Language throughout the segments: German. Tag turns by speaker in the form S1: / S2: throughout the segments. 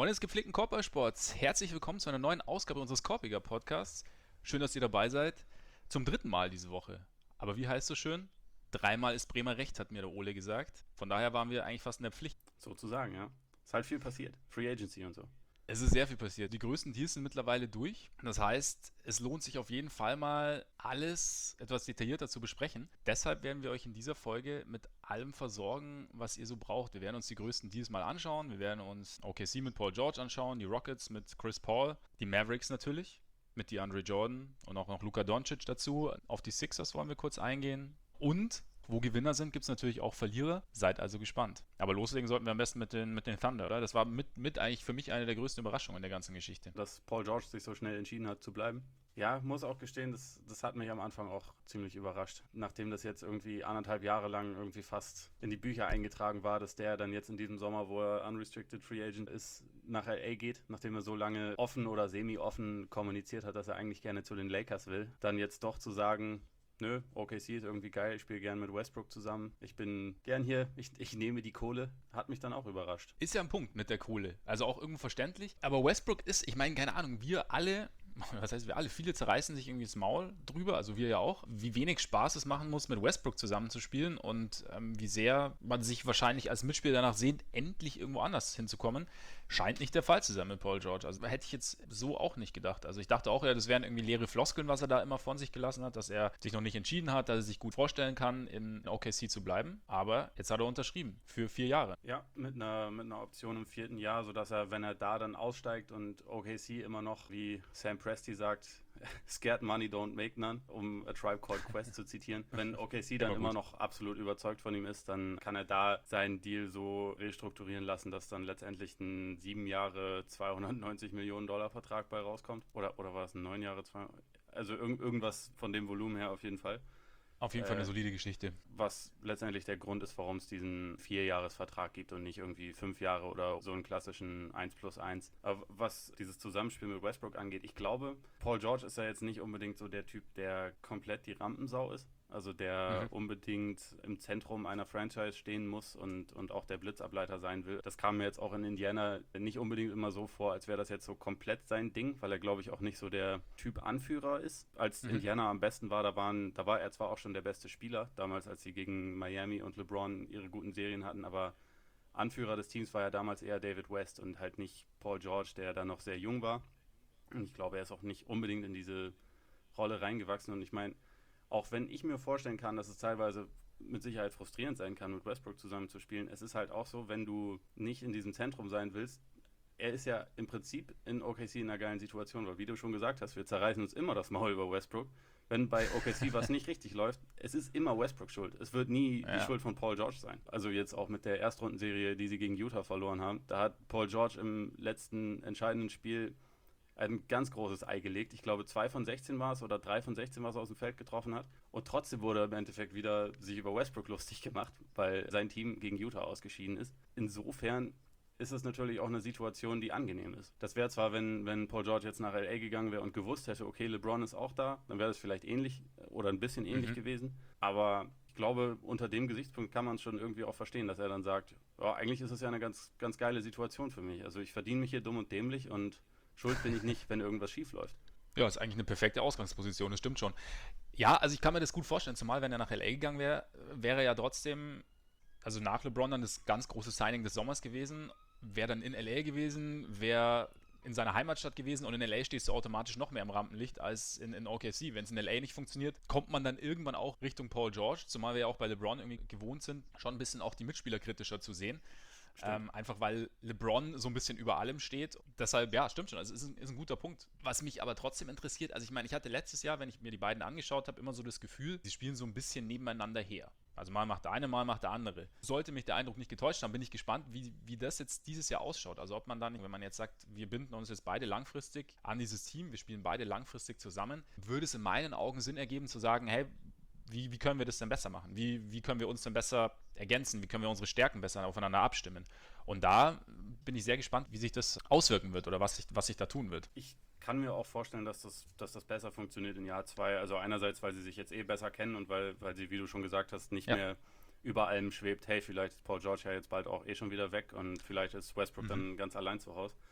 S1: Freunde des gepflegten Korbballsports, herzlich willkommen zu einer neuen Ausgabe unseres Korbiger Podcasts. Schön, dass ihr dabei seid. Zum dritten Mal diese Woche. Aber wie heißt es so schön? Dreimal ist Bremer recht, hat mir der Ole gesagt. Von daher waren wir eigentlich fast in der Pflicht.
S2: Sozusagen, ja. Ist halt viel passiert. Free Agency und so.
S1: Es ist sehr viel passiert. Die größten Deals sind mittlerweile durch. Das heißt, es lohnt sich auf jeden Fall mal, alles etwas detaillierter zu besprechen. Deshalb werden wir euch in dieser Folge mit allem versorgen, was ihr so braucht. Wir werden uns die größten Deals mal anschauen. Wir werden uns OKC mit Paul George anschauen, die Rockets mit Chris Paul, die Mavericks natürlich mit DeAndre Jordan und auch noch Luka Doncic dazu. Auf die Sixers wollen wir kurz eingehen. Und wo Gewinner sind, gibt es natürlich auch Verlierer. Seid also gespannt. Aber loslegen sollten wir am besten mit den Thunder, oder? Das war mit eigentlich für mich eine der größten Überraschungen der ganzen Geschichte.
S2: Dass Paul George sich so schnell entschieden hat zu bleiben. Ja, muss auch gestehen, das hat mich am Anfang auch ziemlich überrascht. Nachdem das jetzt irgendwie 1,5 Jahre lang irgendwie fast in die Bücher eingetragen war, dass der dann jetzt in diesem Sommer, wo er Unrestricted Free Agent ist, nach LA geht, nachdem er so lange offen oder semi-offen kommuniziert hat, dass er eigentlich gerne zu den Lakers will, dann jetzt doch zu sagen, nö, OKC ist irgendwie geil, ich spiele gern mit Westbrook zusammen, ich bin gern hier, ich nehme die Kohle, hat mich dann auch überrascht.
S1: Ist ja ein Punkt mit der Kohle. Also auch irgendwo verständlich. Aber Westbrook ist, ich meine, keine Ahnung, wir alle, was heißt wir alle, viele zerreißen sich irgendwie das Maul drüber, also wir ja auch, wie wenig Spaß es machen muss, mit Westbrook zusammenzuspielen und wie sehr man sich wahrscheinlich als Mitspieler danach sehnt, endlich irgendwo anders hinzukommen. Scheint nicht der Fall zu sein mit Paul George. Also hätte ich jetzt so auch nicht gedacht. Also ich dachte auch, ja, das wären irgendwie leere Floskeln, was er da immer von sich gelassen hat, dass er sich noch nicht entschieden hat, dass er sich gut vorstellen kann, in OKC zu bleiben. Aber jetzt hat er unterschrieben für 4 Jahre.
S2: Ja, mit einer Option im 4. Jahr, sodass er, wenn er da dann aussteigt und OKC immer noch, wie Sam Presti sagt, scared money don't make none, um A Tribe Called Quest zu zitieren. Wenn OKC dann immer noch absolut überzeugt von ihm ist, dann kann er da seinen Deal so restrukturieren lassen, dass dann letztendlich ein 7 Jahre 290 Millionen Dollar Vertrag bei rauskommt. Oder war es ein 9 Jahre, also irgendwas von dem Volumen her auf jeden Fall.
S1: Auf jeden Fall eine solide Geschichte.
S2: Was letztendlich der Grund ist, warum es diesen 4-Jahres-Vertrag gibt und nicht irgendwie 5 Jahre oder so einen klassischen 1+1. Aber was dieses Zusammenspiel mit Westbrook angeht, ich glaube, Paul George ist ja jetzt nicht unbedingt so der Typ, der komplett die Rampensau ist. Also der unbedingt im Zentrum einer Franchise stehen muss und auch der Blitzableiter sein will. Das kam mir jetzt auch in Indiana nicht unbedingt immer so vor, als wäre das jetzt so komplett sein Ding, weil er, glaube ich, auch nicht so der Typ Anführer ist. Als Indiana am besten war, da war er zwar auch schon der beste Spieler, damals als sie gegen Miami und LeBron ihre guten Serien hatten, aber Anführer des Teams war ja damals eher David West und halt nicht Paul George, der da noch sehr jung war. Und ich glaube, er ist auch nicht unbedingt in diese Rolle reingewachsen. Und ich meine, auch wenn ich mir vorstellen kann, dass es teilweise mit Sicherheit frustrierend sein kann, mit Westbrook zusammen zu spielen, es ist halt auch so, wenn du nicht in diesem Zentrum sein willst, er ist ja im Prinzip in OKC in einer geilen Situation, weil wie du schon gesagt hast, wir zerreißen uns immer das Maul über Westbrook. Wenn bei OKC was nicht richtig läuft, es ist immer Westbrook schuld. Es wird nie die Schuld von Paul George sein. Also jetzt auch mit der Erstrundenserie, die sie gegen Utah verloren haben, da hat Paul George im letzten entscheidenden Spiel ein ganz großes Ei gelegt. Ich glaube, 2 von 16 war es oder 3 von 16, was er aus dem Feld getroffen hat. Und trotzdem wurde er im Endeffekt wieder sich über Westbrook lustig gemacht, weil sein Team gegen Utah ausgeschieden ist. Insofern ist es natürlich auch eine Situation, die angenehm ist. Das wäre zwar, wenn Paul George jetzt nach LA gegangen wäre und gewusst hätte, okay, LeBron ist auch da, dann wäre das vielleicht ähnlich oder ein bisschen ähnlich gewesen. Aber ich glaube, unter dem Gesichtspunkt kann man es schon irgendwie auch verstehen, dass er dann sagt, ja, eigentlich ist es ja eine ganz, ganz geile Situation für mich. Also ich verdiene mich hier dumm und dämlich und schuld bin ich nicht, wenn irgendwas schief läuft.
S1: Ja, ist eigentlich eine perfekte Ausgangsposition, das stimmt schon. Ja, also ich kann mir das gut vorstellen, zumal wenn er nach LA gegangen wäre, wäre ja trotzdem, also nach LeBron dann das ganz große Signing des Sommers gewesen, wäre dann in LA gewesen, wäre in seiner Heimatstadt gewesen und in LA stehst du automatisch noch mehr im Rampenlicht als in OKC. Wenn es in LA nicht funktioniert, kommt man dann irgendwann auch Richtung Paul George, zumal wir ja auch bei LeBron irgendwie gewohnt sind, schon ein bisschen auch die Mitspieler kritischer zu sehen. Einfach weil LeBron so ein bisschen über allem steht. Deshalb, ja, stimmt schon. Also ist ein guter Punkt. Was mich aber trotzdem interessiert, also ich meine, ich hatte letztes Jahr, wenn ich mir die beiden angeschaut habe, immer so das Gefühl, sie spielen so ein bisschen nebeneinander her. Also mal macht der eine, mal macht der andere. Sollte mich der Eindruck nicht getäuscht haben, bin ich gespannt, wie das jetzt dieses Jahr ausschaut. Also ob man dann, wenn man jetzt sagt, wir binden uns jetzt beide langfristig an dieses Team, wir spielen beide langfristig zusammen, würde es in meinen Augen Sinn ergeben zu sagen, hey, wie können wir das denn besser machen? Wie können wir uns denn besser ergänzen? Wie können wir unsere Stärken besser aufeinander abstimmen? Und da bin ich sehr gespannt, wie sich das auswirken wird oder was sich da tun wird.
S2: Ich kann mir auch vorstellen, dass das besser funktioniert in Jahr 2. Also einerseits, weil sie sich jetzt besser kennen und weil sie, wie du schon gesagt hast, nicht mehr über allem schwebt, hey, vielleicht ist Paul George ja jetzt bald auch schon wieder weg und vielleicht ist Westbrook dann ganz allein zu Hause.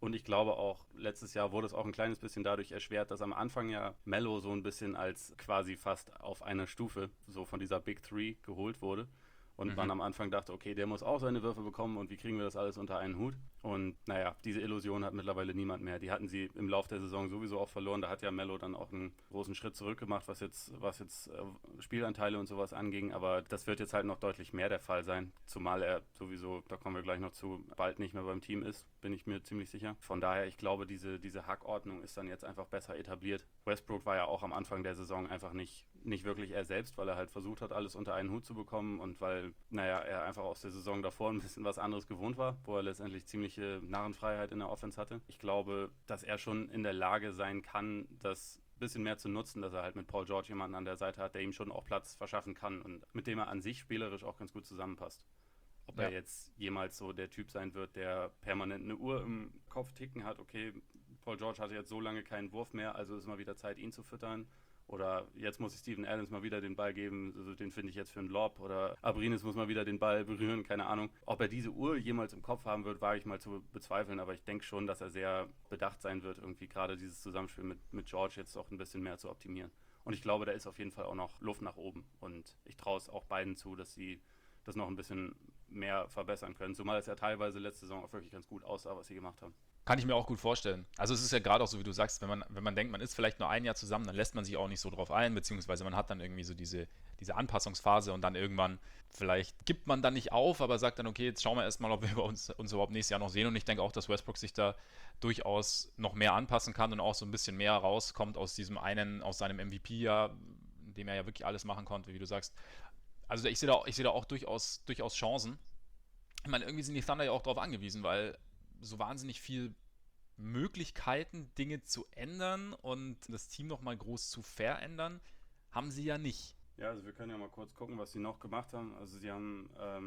S2: Und ich glaube auch, letztes Jahr wurde es auch ein kleines bisschen dadurch erschwert, dass am Anfang ja Melo so ein bisschen als quasi fast auf einer Stufe so von dieser Big Three geholt wurde. Und man am Anfang dachte, okay, der muss auch seine Würfe bekommen und wie kriegen wir das alles unter einen Hut? Und naja, diese Illusion hat mittlerweile niemand mehr. Die hatten sie im Laufe der Saison sowieso auch verloren. Da hat ja Melo dann auch einen großen Schritt zurück gemacht, was jetzt Spielanteile und sowas anging. Aber das wird jetzt halt noch deutlich mehr der Fall sein. Zumal er sowieso, da kommen wir gleich noch zu, bald nicht mehr beim Team ist, bin ich mir ziemlich sicher. Von daher, ich glaube, diese Hackordnung ist dann jetzt einfach besser etabliert. Westbrook war ja auch am Anfang der Saison einfach nicht wirklich er selbst, weil er halt versucht hat, alles unter einen Hut zu bekommen und weil, naja, er einfach aus der Saison davor ein bisschen was anderes gewohnt war, wo er letztendlich ziemliche Narrenfreiheit in der Offense hatte. Ich glaube, dass er schon in der Lage sein kann, das ein bisschen mehr zu nutzen, dass er halt mit Paul George jemanden an der Seite hat, der ihm schon auch Platz verschaffen kann und mit dem er an sich spielerisch auch ganz gut zusammenpasst. Ob er jetzt jemals so der Typ sein wird, der permanent eine Uhr im Kopf ticken hat, okay, Paul George hatte jetzt so lange keinen Wurf mehr, also ist mal wieder Zeit, ihn zu füttern. Oder jetzt muss ich Steven Adams mal wieder den Ball geben, also den finde ich jetzt für einen Lob. Oder Abrines muss mal wieder den Ball berühren, keine Ahnung. Ob er diese Uhr jemals im Kopf haben wird, wage ich mal zu bezweifeln. Aber ich denke schon, dass er sehr bedacht sein wird, irgendwie gerade dieses Zusammenspiel mit George jetzt auch ein bisschen mehr zu optimieren. Und ich glaube, da ist auf jeden Fall auch noch Luft nach oben. Und ich traue es auch beiden zu, dass sie das noch ein bisschen mehr verbessern können. Zumal es ja teilweise letzte Saison auch wirklich ganz gut aussah, was sie gemacht haben.
S1: Kann ich mir auch gut vorstellen. Also es ist ja gerade auch so, wie du sagst, wenn man denkt, man ist vielleicht nur ein Jahr zusammen, dann lässt man sich auch nicht so drauf ein, beziehungsweise man hat dann irgendwie so diese Anpassungsphase und dann irgendwann, vielleicht gibt man dann nicht auf, aber sagt dann, okay, jetzt schauen wir erstmal, ob wir uns überhaupt nächstes Jahr noch sehen und ich denke auch, dass Westbrook sich da durchaus noch mehr anpassen kann und auch so ein bisschen mehr rauskommt aus seinem MVP-Jahr, in dem er ja wirklich alles machen konnte, wie du sagst. Also ich sehe da auch durchaus Chancen. Ich meine, irgendwie sind die Thunder ja auch darauf angewiesen, weil so wahnsinnig viel Möglichkeiten, Dinge zu ändern und das Team nochmal groß zu verändern, haben sie ja nicht.
S2: Ja, also wir können ja mal kurz gucken, was sie noch gemacht haben. Also sie haben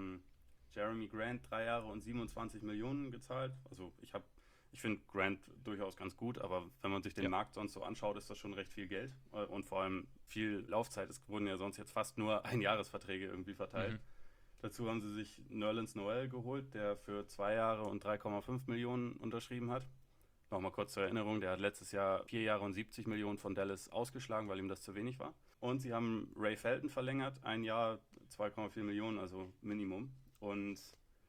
S2: Jeremy Grant 3 Jahre und 27 Millionen gezahlt. Also ich finde Grant durchaus ganz gut, aber wenn man sich den Markt sonst so anschaut, ist das schon recht viel Geld und vor allem viel Laufzeit. Es wurden ja sonst jetzt fast nur Einjahresverträge irgendwie verteilt. Dazu haben sie sich Nerlens Noel geholt, der für 2 Jahre und 3,5 Millionen unterschrieben hat. Nochmal kurz zur Erinnerung, der hat letztes Jahr 4 Jahre und 70 Millionen von Dallas ausgeschlagen, weil ihm das zu wenig war. Und sie haben Ray Felton verlängert, 1 Jahr 2,4 Millionen, also Minimum. Und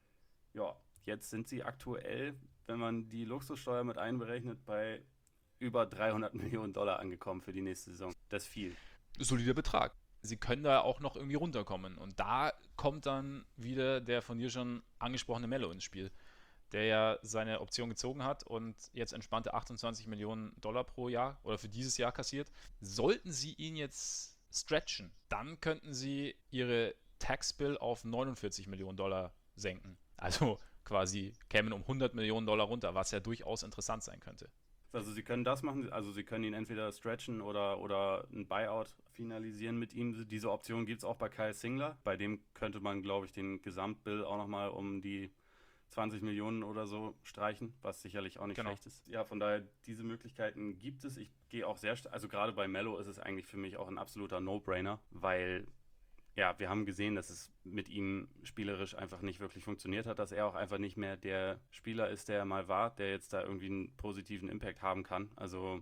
S2: ja, jetzt sind sie aktuell, wenn man die Luxussteuer mit einberechnet, bei über 300 Millionen Dollar angekommen für die nächste Saison. Das ist viel.
S1: Solider Betrag. Sie können da auch noch irgendwie runterkommen. Und da kommt dann wieder der von dir schon angesprochene Melo ins Spiel, der ja seine Option gezogen hat und jetzt entspannte 28 Millionen Dollar pro Jahr oder für dieses Jahr kassiert. Sollten sie ihn jetzt stretchen, dann könnten sie ihre Tax-Bill auf 49 Millionen Dollar senken. Also quasi kämen um 100 Millionen Dollar runter, was ja durchaus interessant sein könnte.
S2: Also sie können das machen, also sie können ihn entweder stretchen oder ein Buyout finalisieren mit ihm. Diese Option gibt es auch bei Kyle Singler. Bei dem könnte man, glaube ich, den Gesamtbill auch nochmal um die 20 Millionen oder so streichen, was sicherlich auch nicht schlecht ist. Ja, von daher, diese Möglichkeiten gibt es. Ich gehe auch also gerade bei Melo ist es eigentlich für mich auch ein absoluter No-Brainer, weil ja, wir haben gesehen, dass es mit ihm spielerisch einfach nicht wirklich funktioniert hat, dass er auch einfach nicht mehr der Spieler ist, der er mal war, der jetzt da irgendwie einen positiven Impact haben kann. Also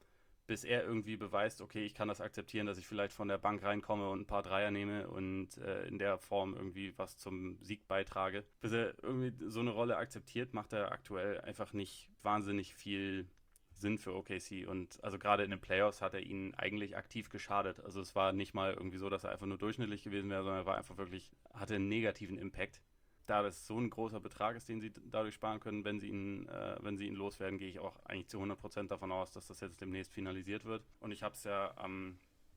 S2: bis er irgendwie beweist, okay, ich kann das akzeptieren, dass ich vielleicht von der Bank reinkomme und ein paar Dreier nehme und in der Form irgendwie was zum Sieg beitrage. Bis er irgendwie so eine Rolle akzeptiert, macht er aktuell einfach nicht wahnsinnig viel Sinn für OKC und also gerade in den Playoffs hat er ihnen eigentlich aktiv geschadet. Also es war nicht mal irgendwie so, dass er einfach nur durchschnittlich gewesen wäre, sondern er war einfach wirklich, hatte einen negativen Impact. Da das so ein großer Betrag ist, den sie dadurch sparen können, wenn sie ihn loswerden, gehe ich auch eigentlich zu 100% davon aus, dass das jetzt demnächst finalisiert wird. Und ich habe es ja am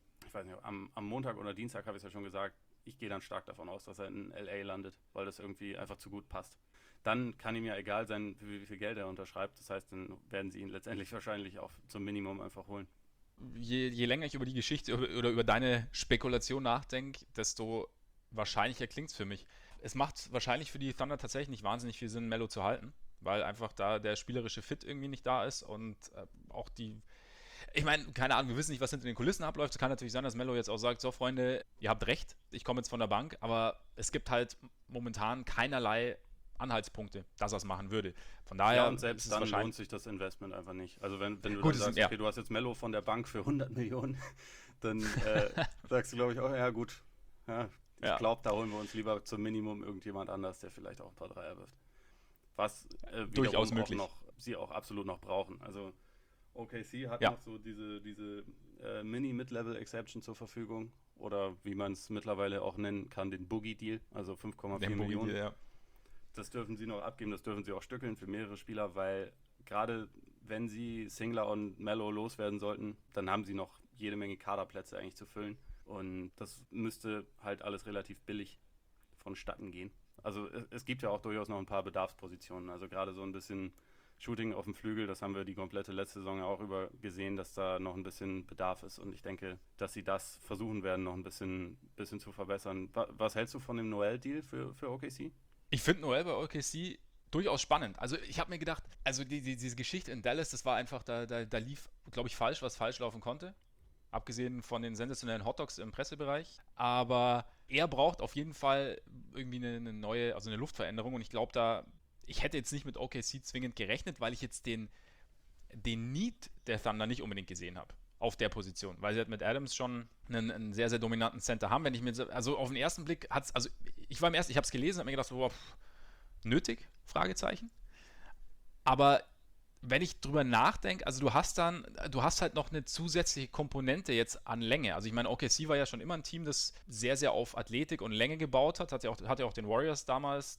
S2: Montag oder Dienstag habe ich es ja schon gesagt, ich gehe dann stark davon aus, dass er in LA landet, weil das irgendwie einfach zu gut passt. Dann kann ihm ja egal sein, für wie viel Geld er unterschreibt. Das heißt, dann werden sie ihn letztendlich wahrscheinlich auch zum Minimum einfach holen.
S1: Je länger ich über die Geschichte oder über deine Spekulation nachdenke, desto wahrscheinlicher klingt es für mich. Es macht wahrscheinlich für die Thunder tatsächlich nicht wahnsinnig viel Sinn, Melo zu halten, weil einfach da der spielerische Fit irgendwie nicht da ist und auch ich meine, keine Ahnung, wir wissen nicht, was hinter den Kulissen abläuft. Es kann natürlich sein, dass Melo jetzt auch sagt, so Freunde, ihr habt recht, ich komme jetzt von der Bank, aber es gibt halt momentan keinerlei Anhaltspunkte, dass er es machen würde. Von daher
S2: ja, und selbst dann lohnt sich das Investment einfach nicht. Also wenn du
S1: gut,
S2: dann sagst, okay, du hast jetzt Melo von der Bank für 100 Millionen, dann sagst du, glaube ich, auch, ja gut, ja, ich glaube, da holen wir uns lieber zum Minimum irgendjemand anders, der vielleicht auch ein paar Dreier wirft. Was
S1: durchaus möglich.
S2: Sie auch absolut noch brauchen. Also OKC hat noch so diese Mini-Mid-Level-Exception zur Verfügung oder wie man es mittlerweile auch nennen kann, den Boogie-Deal, also 5,4 Millionen.
S1: Ja.
S2: Das dürfen sie noch abgeben, das dürfen sie auch stückeln für mehrere Spieler, weil gerade wenn sie Singler und Melo loswerden sollten, dann haben sie noch jede Menge Kaderplätze eigentlich zu füllen und das müsste halt alles relativ billig vonstatten gehen. Also es gibt ja auch durchaus noch ein paar Bedarfspositionen, also gerade so ein bisschen Shooting auf dem Flügel, das haben wir die komplette letzte Saison ja auch über gesehen, dass da noch ein bisschen Bedarf ist und ich denke, dass sie das versuchen werden, noch ein bisschen zu verbessern. Was hältst du von dem Noel-Deal für OKC?
S1: Ich finde Noel bei OKC durchaus spannend. Also ich habe mir gedacht, also diese Geschichte in Dallas, das war einfach, da lief, glaube ich, falsch, was falsch laufen konnte. Abgesehen von den sensationellen Hotdogs im Pressebereich. Aber er braucht auf jeden Fall irgendwie eine neue, also eine Luftveränderung. Und ich glaube ich hätte jetzt nicht mit OKC zwingend gerechnet, weil ich jetzt den Need der Thunder nicht unbedingt gesehen habe. Auf der Position, weil sie halt mit Adams schon einen sehr, sehr dominanten Center haben. Wenn ich mir, also auf den ersten Blick hat es, also ich habe es gelesen, habe mir gedacht, so, nötig? Fragezeichen. Aber wenn ich drüber nachdenke, also du hast halt noch eine zusätzliche Komponente jetzt an Länge. Also ich meine, OKC war ja schon immer ein Team, das sehr, sehr auf Athletik und Länge gebaut hat. Hat ja auch den Warriors damals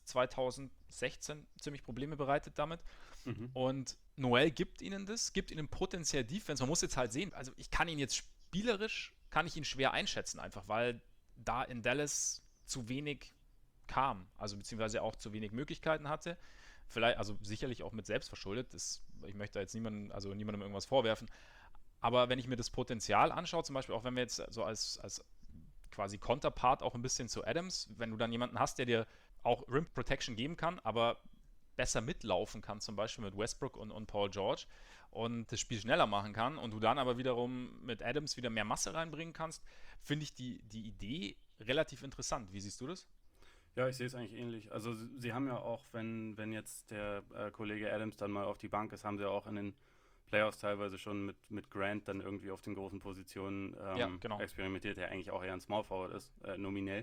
S1: 2016 ziemlich Probleme bereitet damit. Mhm. Und Noel gibt ihnen potenziell Defense. Man muss jetzt halt sehen, also ich kann ihn jetzt spielerisch, schwer einschätzen einfach, weil da in Dallas zu wenig kam. Also beziehungsweise auch zu wenig Möglichkeiten hatte. Vielleicht, also sicherlich auch mit selbst verschuldet. Ich möchte da jetzt niemandem irgendwas vorwerfen. Aber wenn ich mir das Potenzial anschaue, zum Beispiel auch wenn wir jetzt so als quasi Konterpart auch ein bisschen zu Adams, wenn du dann jemanden hast, der dir auch Rim Protection geben kann, aber besser mitlaufen kann, zum Beispiel mit Westbrook und Paul George und das Spiel schneller machen kann und du dann aber wiederum mit Adams wieder mehr Masse reinbringen kannst, finde ich die Idee relativ interessant. Wie siehst du das?
S2: Ja, ich sehe es eigentlich ähnlich. Also sie haben ja auch, wenn jetzt der Kollege Adams dann mal auf die Bank ist, haben sie ja auch in den Playoffs teilweise schon mit Grant dann irgendwie auf den großen Positionen genau. Experimentiert, der eigentlich auch eher ein Small Forward ist, nominell.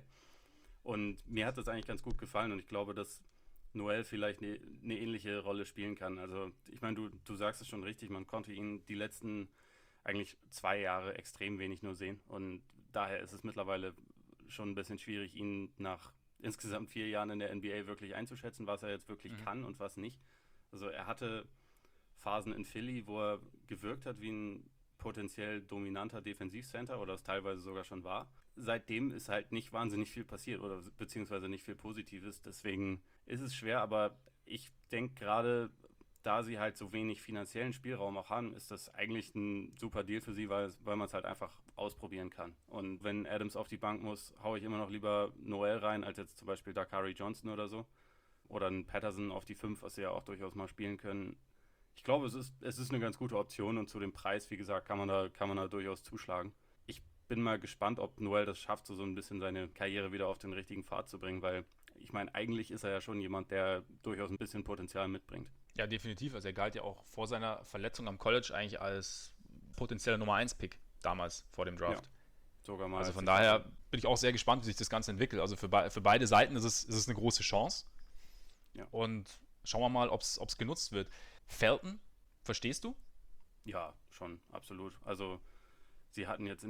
S2: Und mir hat das eigentlich ganz gut gefallen und ich glaube, dass Noel vielleicht eine ähnliche Rolle spielen kann. Also ich meine, du sagst es schon richtig, man konnte ihn die letzten eigentlich 2 Jahre extrem wenig nur sehen und daher ist es mittlerweile schon ein bisschen schwierig, ihn nach insgesamt 4 Jahren in der NBA wirklich einzuschätzen, was er jetzt wirklich kann und was nicht. Also er hatte Phasen in Philly, wo er gewirkt hat wie ein potenziell dominanter Defensivcenter oder es teilweise sogar schon war. Seitdem ist halt nicht wahnsinnig viel passiert oder beziehungsweise nicht viel Positives. Deswegen ist es schwer, aber ich denke gerade, da sie halt so wenig finanziellen Spielraum auch haben, ist das eigentlich ein super Deal für sie, weil man es halt einfach ausprobieren kann. Und wenn Adams auf die Bank muss, haue ich immer noch lieber Noel rein, als jetzt zum Beispiel Dakari Johnson oder so. Oder ein Patterson auf die 5, was sie ja auch durchaus mal spielen können. Ich glaube, es ist eine ganz gute Option und zu dem Preis, wie gesagt, kann man da durchaus zuschlagen. Ich bin mal gespannt, ob Noel das schafft, so ein bisschen seine Karriere wieder auf den richtigen Pfad zu bringen, weil ich meine, eigentlich ist er ja schon jemand, der durchaus ein bisschen Potenzial mitbringt.
S1: Ja, definitiv. Also er galt ja auch vor seiner Verletzung am College eigentlich als potenzieller Nummer 1-Pick damals vor dem Draft.
S2: Ja, sogar mal.
S1: Also von daher bin ich auch sehr gespannt, wie sich das Ganze entwickelt. Also für beide Seiten ist es eine große Chance. Ja. Und schauen wir mal, ob es genutzt wird. Felton, verstehst du?
S2: Ja, schon, absolut. Also sie hatten jetzt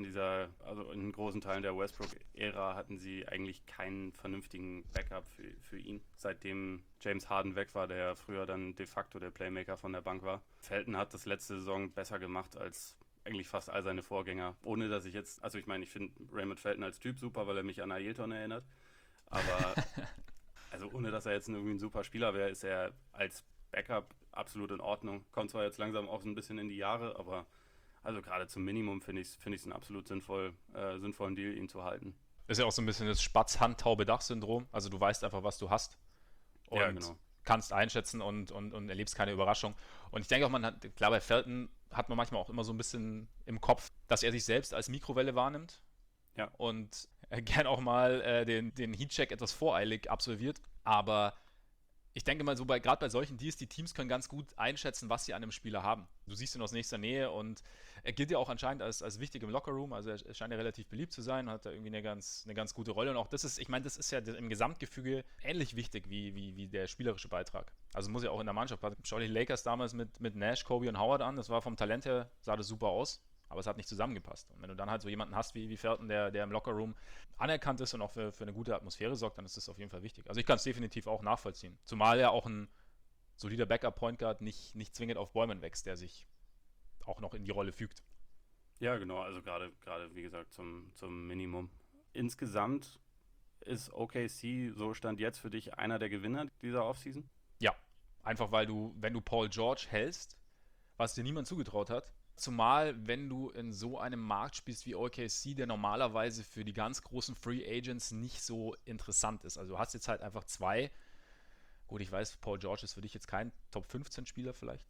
S2: in großen Teilen der Westbrook-Ära hatten sie eigentlich keinen vernünftigen Backup für ihn. Seitdem James Harden weg war, der ja früher dann de facto der Playmaker von der Bank war. Felton hat das letzte Saison besser gemacht als eigentlich fast all seine Vorgänger. Ohne dass ich jetzt, also ich meine, ich finde Raymond Felton als Typ super, weil er mich an Ailton erinnert. Aber also ohne dass er jetzt irgendwie ein super Spieler wäre, ist er als Backup absolut in Ordnung. Kommt zwar jetzt langsam auch so ein bisschen in die Jahre, aber also gerade zum Minimum finde ich es einen absolut sinnvollen Deal, ihn zu halten.
S1: Ist ja auch so ein bisschen das Spatz-Hand-Taube-Dach-Syndrom. Also du weißt einfach, was du hast und
S2: ja, genau.
S1: kannst einschätzen und erlebst keine Überraschung. Und ich denke auch, klar, bei Felton hat man manchmal auch immer so ein bisschen im Kopf, dass er sich selbst als Mikrowelle wahrnimmt.
S2: Ja.
S1: Und gern auch mal den Heatcheck etwas voreilig absolviert. Aber Ich denke mal so, gerade bei solchen Deals, die Teams können ganz gut einschätzen, was sie an einem Spieler haben. Du siehst ihn aus nächster Nähe und er gilt ja auch anscheinend als wichtig im Lockerroom. Also er scheint ja relativ beliebt zu sein, hat da irgendwie eine ganz gute Rolle. Und auch das ist, ich meine, das ist ja im Gesamtgefüge ähnlich wichtig wie der spielerische Beitrag. Also muss ja auch in der Mannschaft passen. Schau dir die Lakers damals mit Nash, Kobe und Howard an. Das war vom Talent her, sah das super aus. Aber es hat nicht zusammengepasst. Und wenn du dann halt so jemanden hast wie Felton, der im Lockerroom anerkannt ist und auch für eine gute Atmosphäre sorgt, dann ist das auf jeden Fall wichtig. Also ich kann es definitiv auch nachvollziehen. Zumal ja auch ein solider Backup-Point Guard nicht zwingend auf Bäumen wächst, der sich auch noch in die Rolle fügt.
S2: Ja, genau, also gerade wie gesagt zum Minimum. Insgesamt ist OKC, so stand jetzt für dich, einer der Gewinner dieser Offseason?
S1: Ja, einfach weil wenn du Paul George hältst, was dir niemand zugetraut hat, zumal wenn du in so einem Markt spielst wie OKC, der normalerweise für die ganz großen Free Agents nicht so interessant ist. Also du hast jetzt halt einfach zwei. Gut, ich weiß, Paul George ist für dich jetzt kein Top 15 Spieler vielleicht,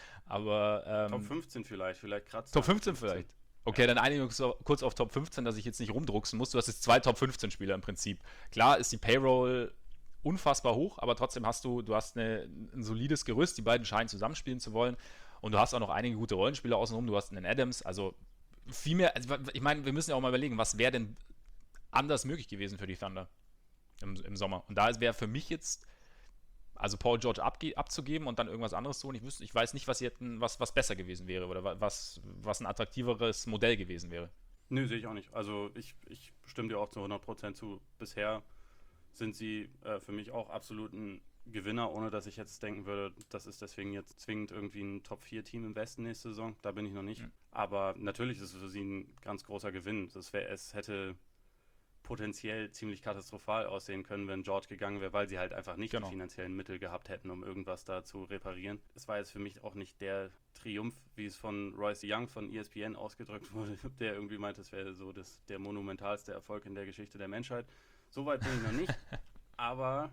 S1: aber
S2: Top 15 vielleicht kratzt
S1: Top 15 vielleicht. Okay, dann einigen wir uns kurz auf Top 15, dass ich jetzt nicht rumdrucksen muss. Du hast jetzt zwei Top 15 Spieler im Prinzip. Klar ist die Payroll unfassbar hoch, aber trotzdem hast du hast ein solides Gerüst. Die beiden scheinen zusammenspielen zu wollen. Und du hast auch noch einige gute Rollenspieler außenrum. Du hast einen Adams. Also viel mehr. Also ich meine, wir müssen ja auch mal überlegen, was wäre denn anders möglich gewesen für die Thunder im Sommer. Und da wäre für mich jetzt, also Paul George abzugeben und dann irgendwas anderes zu holen. Ich weiß nicht, was besser gewesen wäre oder was ein attraktiveres Modell gewesen wäre.
S2: Nö, sehe ich auch nicht. Also ich stimme dir auch zu 100% zu. Bisher sind sie für mich auch absolut ein Gewinner, ohne dass ich jetzt denken würde, das ist deswegen jetzt zwingend irgendwie ein Top-4-Team im Westen nächste Saison. Da bin ich noch nicht. Aber natürlich ist es für sie ein ganz großer Gewinn. Es hätte potenziell ziemlich katastrophal aussehen können, wenn George gegangen wäre, weil sie halt einfach nicht die finanziellen Mittel gehabt hätten, um irgendwas da zu reparieren. Es war jetzt für mich auch nicht der Triumph, wie es von Royce Young von ESPN ausgedrückt wurde, der irgendwie meint, es wäre so der monumentalste Erfolg in der Geschichte der Menschheit. So weit bin ich noch nicht, aber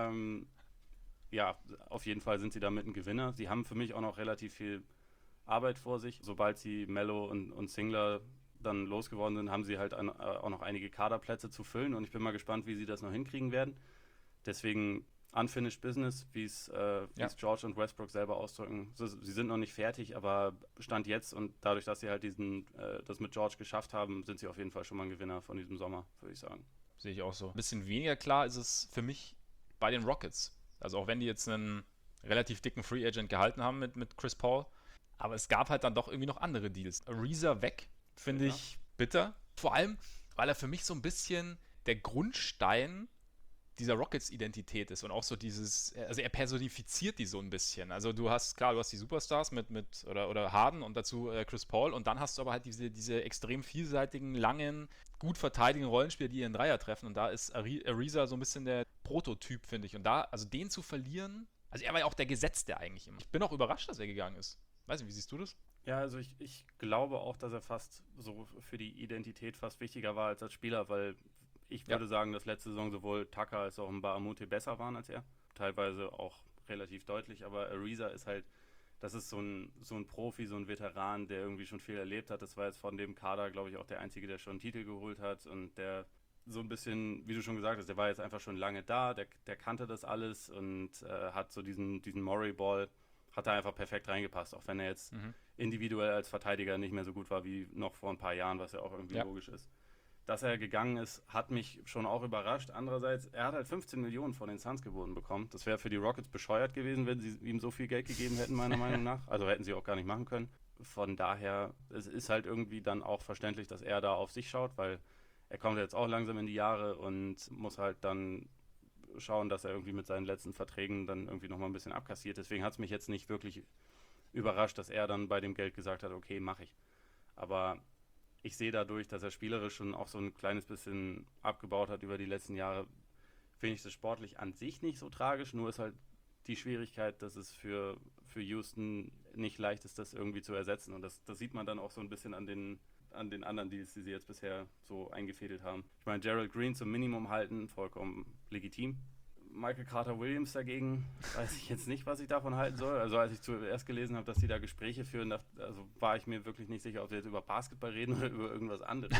S2: ja, auf jeden Fall sind sie damit ein Gewinner. Sie haben für mich auch noch relativ viel Arbeit vor sich. Sobald sie Mello und Singler dann losgeworden sind, haben sie halt auch noch einige Kaderplätze zu füllen und ich bin mal gespannt, wie sie das noch hinkriegen werden. Deswegen unfinished business, wie es George und Westbrook selber ausdrücken. Sie sind noch nicht fertig, aber Stand jetzt und dadurch, dass sie halt das mit George geschafft haben, sind sie auf jeden Fall schon mal ein Gewinner von diesem Sommer, würde ich sagen.
S1: Sehe ich auch so. Ein bisschen weniger klar ist es für mich bei den Rockets. Also auch wenn die jetzt einen relativ dicken Free Agent gehalten haben mit Chris Paul, aber es gab halt dann doch irgendwie noch andere Deals. Ariza weg, finde ich bitter. Vor allem, weil er für mich so ein bisschen der Grundstein dieser Rockets-Identität ist und auch so also er personifiziert die so ein bisschen. Also du hast die Superstars oder Harden und dazu Chris Paul und dann hast du aber halt diese extrem vielseitigen, langen, gut verteidigen Rollenspieler, die ihren Dreier treffen und da ist Ariza so ein bisschen der Prototyp, finde ich. Und also den zu verlieren, also er war ja auch der Gesetzte eigentlich immer. Ich bin auch überrascht, dass er gegangen ist. Weiß nicht, wie siehst du das?
S2: Ja, also ich glaube auch, dass er fast so für die Identität fast wichtiger war als Spieler, weil ich würde sagen, dass letzte Saison sowohl Tucker als auch Mbah a Moute besser waren als er. Teilweise auch relativ deutlich, aber Ariza ist halt, das ist so ein Profi, so ein Veteran, der irgendwie schon viel erlebt hat. Das war jetzt von dem Kader, glaube ich, auch der Einzige, der schon einen Titel geholt hat und der so ein bisschen, wie du schon gesagt hast, der war jetzt einfach schon lange da, der kannte das alles und hat so diesen Murray-Ball, hat da einfach perfekt reingepasst, auch wenn er jetzt individuell als Verteidiger nicht mehr so gut war wie noch vor ein paar Jahren, was ja auch irgendwie logisch ist. Dass er gegangen ist, hat mich schon auch überrascht. Andererseits, er hat halt 15 Millionen von den Suns geboten bekommen. Das wäre für die Rockets bescheuert gewesen, wenn sie ihm so viel Geld gegeben hätten, meiner Meinung nach. Also hätten sie auch gar nicht machen können. Von daher, es ist halt irgendwie dann auch verständlich, dass er da auf sich schaut, weil er kommt jetzt auch langsam in die Jahre und muss halt dann schauen, dass er irgendwie mit seinen letzten Verträgen dann irgendwie nochmal ein bisschen abkassiert. Deswegen hat es mich jetzt nicht wirklich überrascht, dass er dann bei dem Geld gesagt hat, okay, mache ich. Aber ich sehe dadurch, dass er spielerisch schon auch so ein kleines bisschen abgebaut hat über die letzten Jahre, finde ich das sportlich an sich nicht so tragisch, nur ist halt die Schwierigkeit, dass es für Houston nicht leicht ist, das irgendwie zu ersetzen. Und das sieht man dann auch so ein bisschen an den anderen Deals, die sie jetzt bisher so eingefädelt haben. Ich meine, Gerald Green zum Minimum halten, vollkommen legitim. Michael Carter-Williams dagegen, weiß ich jetzt nicht, was ich davon halten soll. Also als ich zuerst gelesen habe, dass die da Gespräche führen, also war ich mir wirklich nicht sicher, ob sie jetzt über Basketball reden oder über irgendwas anderes.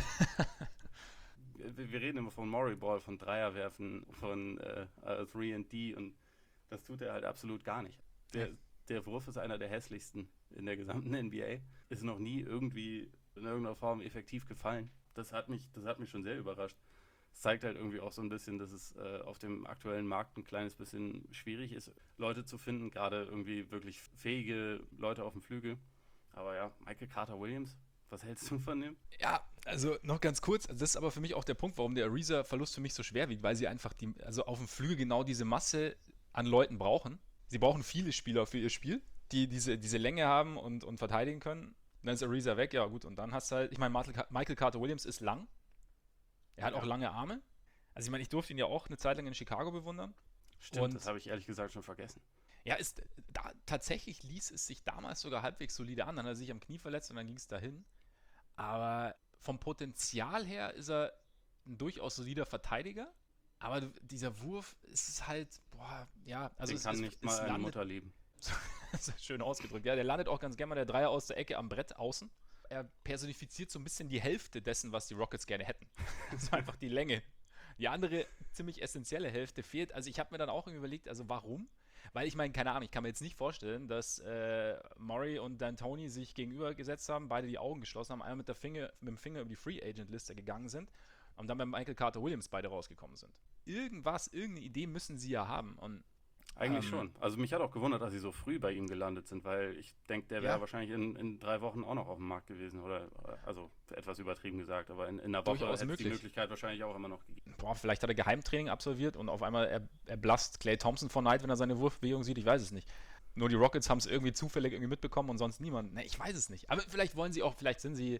S2: Wir reden immer von Murray Ball, von Dreierwerfen, von 3&D und Das tut er halt absolut gar nicht. Der Wurf ist einer der hässlichsten in der gesamten NBA. Ist noch nie irgendwie in irgendeiner Form effektiv gefallen. Das hat mich schon sehr überrascht. Es zeigt halt irgendwie auch so ein bisschen, dass es auf dem aktuellen Markt ein kleines bisschen schwierig ist, Leute zu finden, gerade irgendwie wirklich fähige Leute auf dem Flügel. Aber ja, Michael Carter-Williams, was hältst du von dem?
S1: Ja, also noch ganz kurz, das ist aber für mich auch der Punkt, warum der Ariza-Verlust für mich so schwer wiegt, weil sie einfach also auf dem Flügel genau diese Masse an Leuten brauchen. Sie brauchen viele Spieler für ihr Spiel, die diese Länge haben und verteidigen können. Dann ist Ariza weg, ja gut, und dann hast du halt, ich meine, Michael Carter-Williams ist lang, er hat auch lange Arme. Also ich meine, ich durfte ihn ja auch eine Zeit lang in Chicago bewundern.
S2: Stimmt,
S1: Und
S2: das habe ich ehrlich gesagt schon vergessen.
S1: ja, tatsächlich ließ es sich damals sogar halbwegs solide an. Dann hat er sich am Knie verletzt und dann ging es dahin. Aber vom Potenzial her ist er ein durchaus solider Verteidiger. Aber dieser Wurf ist halt, boah, ja, also
S2: Den kann nicht mal eine Mutter lieben.
S1: Das ist schön ausgedrückt. Ja, der landet auch ganz gerne mal der Dreier aus der Ecke am Brett außen. Er personifiziert so ein bisschen die Hälfte dessen, was die Rockets gerne hätten. Das ist einfach die Länge. Die andere ziemlich essentielle Hälfte fehlt. Also ich habe mir dann auch irgendwie überlegt, also warum? Weil ich meine, keine Ahnung, ich kann mir jetzt nicht vorstellen, dass Murray und D'Antoni sich gegenübergesetzt haben, beide die Augen geschlossen haben, einmal mit dem Finger über die Free Agent Liste gegangen sind und dann bei Michael Carter Williams beide rausgekommen sind. Irgendeine Idee müssen sie ja haben. Und
S2: eigentlich schon. Also mich hat auch gewundert, dass sie so früh bei ihm gelandet sind, weil ich denke, der wäre wahrscheinlich in 3 Wochen auch noch auf dem Markt gewesen. Oder also etwas übertrieben gesagt, aber in einer Woche hätte es die Möglichkeit wahrscheinlich auch immer noch gegeben.
S1: Boah, vielleicht hat er Geheimtraining absolviert und auf einmal er blasst Klay Thompson vor Neid, wenn er seine Wurfbewegung sieht, ich weiß es nicht. Nur die Rockets haben es irgendwie zufällig mitbekommen und sonst niemand. Ne, ich weiß es nicht. Aber vielleicht sind sie.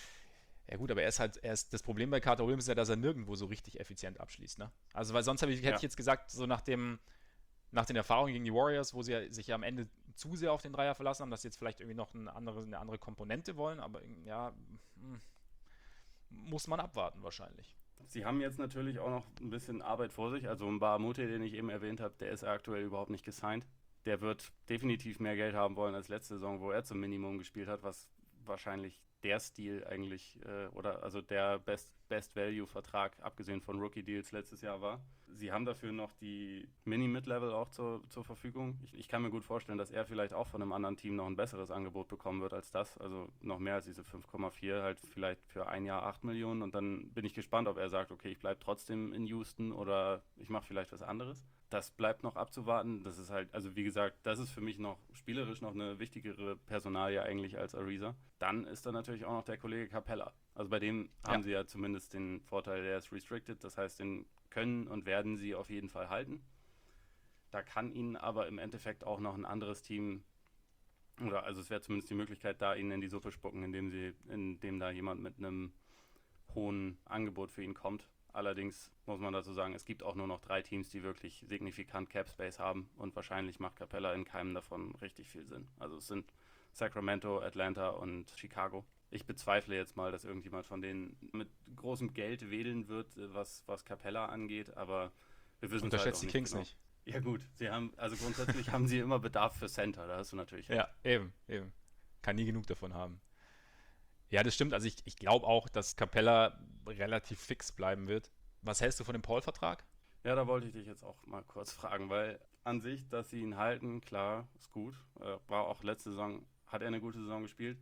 S1: Ja gut, aber das Problem bei Carter Williams ist ja, dass er nirgendwo so richtig effizient abschließt, ne? Also weil sonst hätte ich jetzt gesagt, so nach den Erfahrungen gegen die Warriors, wo sie sich ja am Ende zu sehr auf den Dreier verlassen haben, dass sie jetzt vielleicht irgendwie noch eine andere Komponente wollen, aber ja, muss man abwarten wahrscheinlich.
S2: Sie haben jetzt natürlich auch noch ein bisschen Arbeit vor sich. Also Mbah a Moute, den ich eben erwähnt habe, der ist aktuell überhaupt nicht gesigned. Der wird definitiv mehr Geld haben wollen als letzte Saison, wo er zum Minimum gespielt hat, was wahrscheinlich der Stil eigentlich oder also der Best-Value-Vertrag, abgesehen von Rookie-Deals letztes Jahr war. Sie haben dafür noch die Mini-Mid-Level auch zur Verfügung. Ich kann mir gut vorstellen, dass er vielleicht auch von einem anderen Team noch ein besseres Angebot bekommen wird als das. Also noch mehr als diese 5,4, halt vielleicht für ein Jahr 8 Millionen. Und dann bin ich gespannt, ob er sagt, okay, ich bleibe trotzdem in Houston oder ich mache vielleicht was anderes. Das bleibt noch abzuwarten. Das ist halt, also wie gesagt, das ist für mich noch spielerisch noch eine wichtigere Personalie eigentlich als Ariza. Dann ist da natürlich auch noch der Kollege Capella. Also bei dem haben sie ja zumindest den Vorteil, der ist restricted. Das heißt, den können und werden sie auf jeden Fall halten. Da kann ihnen aber im Endeffekt auch noch ein anderes Team, oder also es wäre zumindest die Möglichkeit, da ihnen in die Suppe spucken, indem da jemand mit einem hohen Angebot für ihn kommt. Allerdings muss man dazu sagen, es gibt auch nur noch 3 Teams, die wirklich signifikant Cap Space haben und wahrscheinlich macht Capella in keinem davon richtig viel Sinn. Also es sind Sacramento, Atlanta und Chicago. Ich bezweifle jetzt mal, dass irgendjemand von denen mit großem Geld wählen wird, was Capella angeht, aber wir wissen es halt auch
S1: die Kings
S2: genau.
S1: nicht.
S2: Ja gut, grundsätzlich haben sie immer Bedarf für Center, da hast du natürlich recht.
S1: Ja, eben. Kann nie genug davon haben. Ja, das stimmt. Also ich glaube auch, dass Capella relativ fix bleiben wird. Was hältst du von dem Paul-Vertrag?
S2: Ja, da wollte ich dich jetzt auch mal kurz fragen, weil an sich, dass sie ihn halten, klar, ist gut. War auch letzte Saison, hat er eine gute Saison gespielt.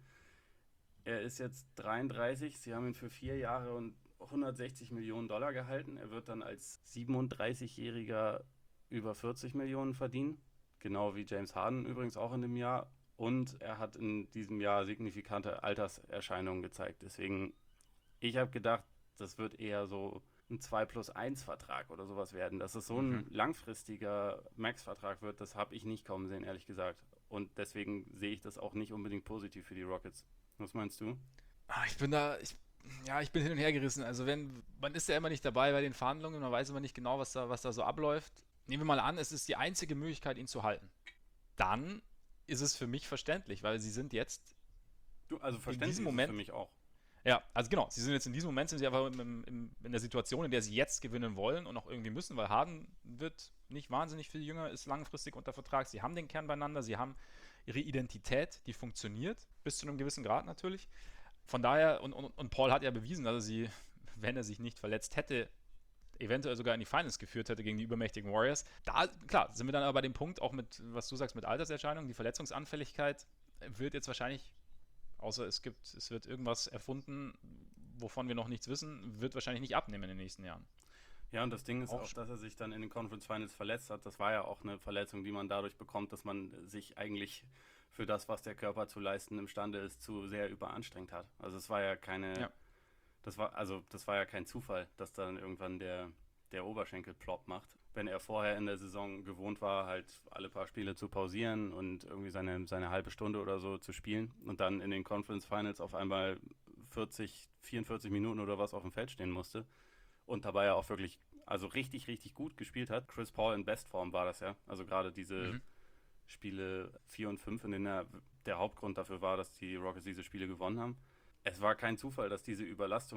S2: Er ist jetzt 33, sie haben ihn für 4 Jahre und $160 Millionen gehalten. Er wird dann als 37-Jähriger über 40 Millionen verdienen. Genau wie James Harden übrigens auch in dem Jahr. Und er hat in diesem Jahr signifikante Alterserscheinungen gezeigt. Deswegen, ich habe gedacht, das wird eher so ein 2+1 Vertrag oder sowas werden. Dass es so ein langfristiger Max-Vertrag wird, das habe ich nicht kommen sehen, ehrlich gesagt. Und deswegen sehe ich das auch nicht unbedingt positiv für die Rockets. Was meinst du?
S1: Ich bin hin und her gerissen. Also man ist ja immer nicht dabei bei den Verhandlungen, man weiß immer nicht genau, was da so abläuft. Nehmen wir mal an, es ist die einzige Möglichkeit, ihn zu halten. Dann ist es für mich verständlich, weil sie sind jetzt
S2: verständlich
S1: in diesem Moment,
S2: ist es für mich auch.
S1: Ja, also genau, sie sind jetzt in diesem Moment, sind sie einfach in der Situation, in der sie jetzt gewinnen wollen und auch irgendwie müssen, weil Harden wird nicht wahnsinnig viel jünger, ist langfristig unter Vertrag, sie haben den Kern beieinander, sie haben ihre Identität, die funktioniert, bis zu einem gewissen Grad natürlich. Von daher, und Paul hat ja bewiesen, wenn er sich nicht verletzt hätte, eventuell sogar in die Finals geführt hätte gegen die übermächtigen Warriors. Da, klar, sind wir dann aber bei dem Punkt, auch mit, was du sagst, mit Alterserscheinungen, die Verletzungsanfälligkeit wird jetzt wahrscheinlich, außer es wird irgendwas erfunden, wovon wir noch nichts wissen, wird wahrscheinlich nicht abnehmen in den nächsten Jahren.
S2: Ja, und das Ding ist auch, dass er sich dann in den Conference Finals verletzt hat. Das war ja auch eine Verletzung, die man dadurch bekommt, dass man sich eigentlich für das, was der Körper zu leisten imstande ist, zu sehr überanstrengt hat. Also es war ja das war ja kein Zufall, dass dann irgendwann der Oberschenkel plopp macht. Wenn er vorher in der Saison gewohnt war, halt alle paar Spiele zu pausieren und irgendwie seine halbe Stunde oder so zu spielen und dann in den Conference Finals auf einmal 44 Minuten oder was auf dem Feld stehen musste und dabei ja auch wirklich, also richtig, richtig gut gespielt hat. Chris Paul in Bestform war das ja. Also gerade diese Spiele 4 und 5, in denen der Hauptgrund dafür war, dass die Rockets diese Spiele gewonnen haben. Es war kein Zufall, dass diese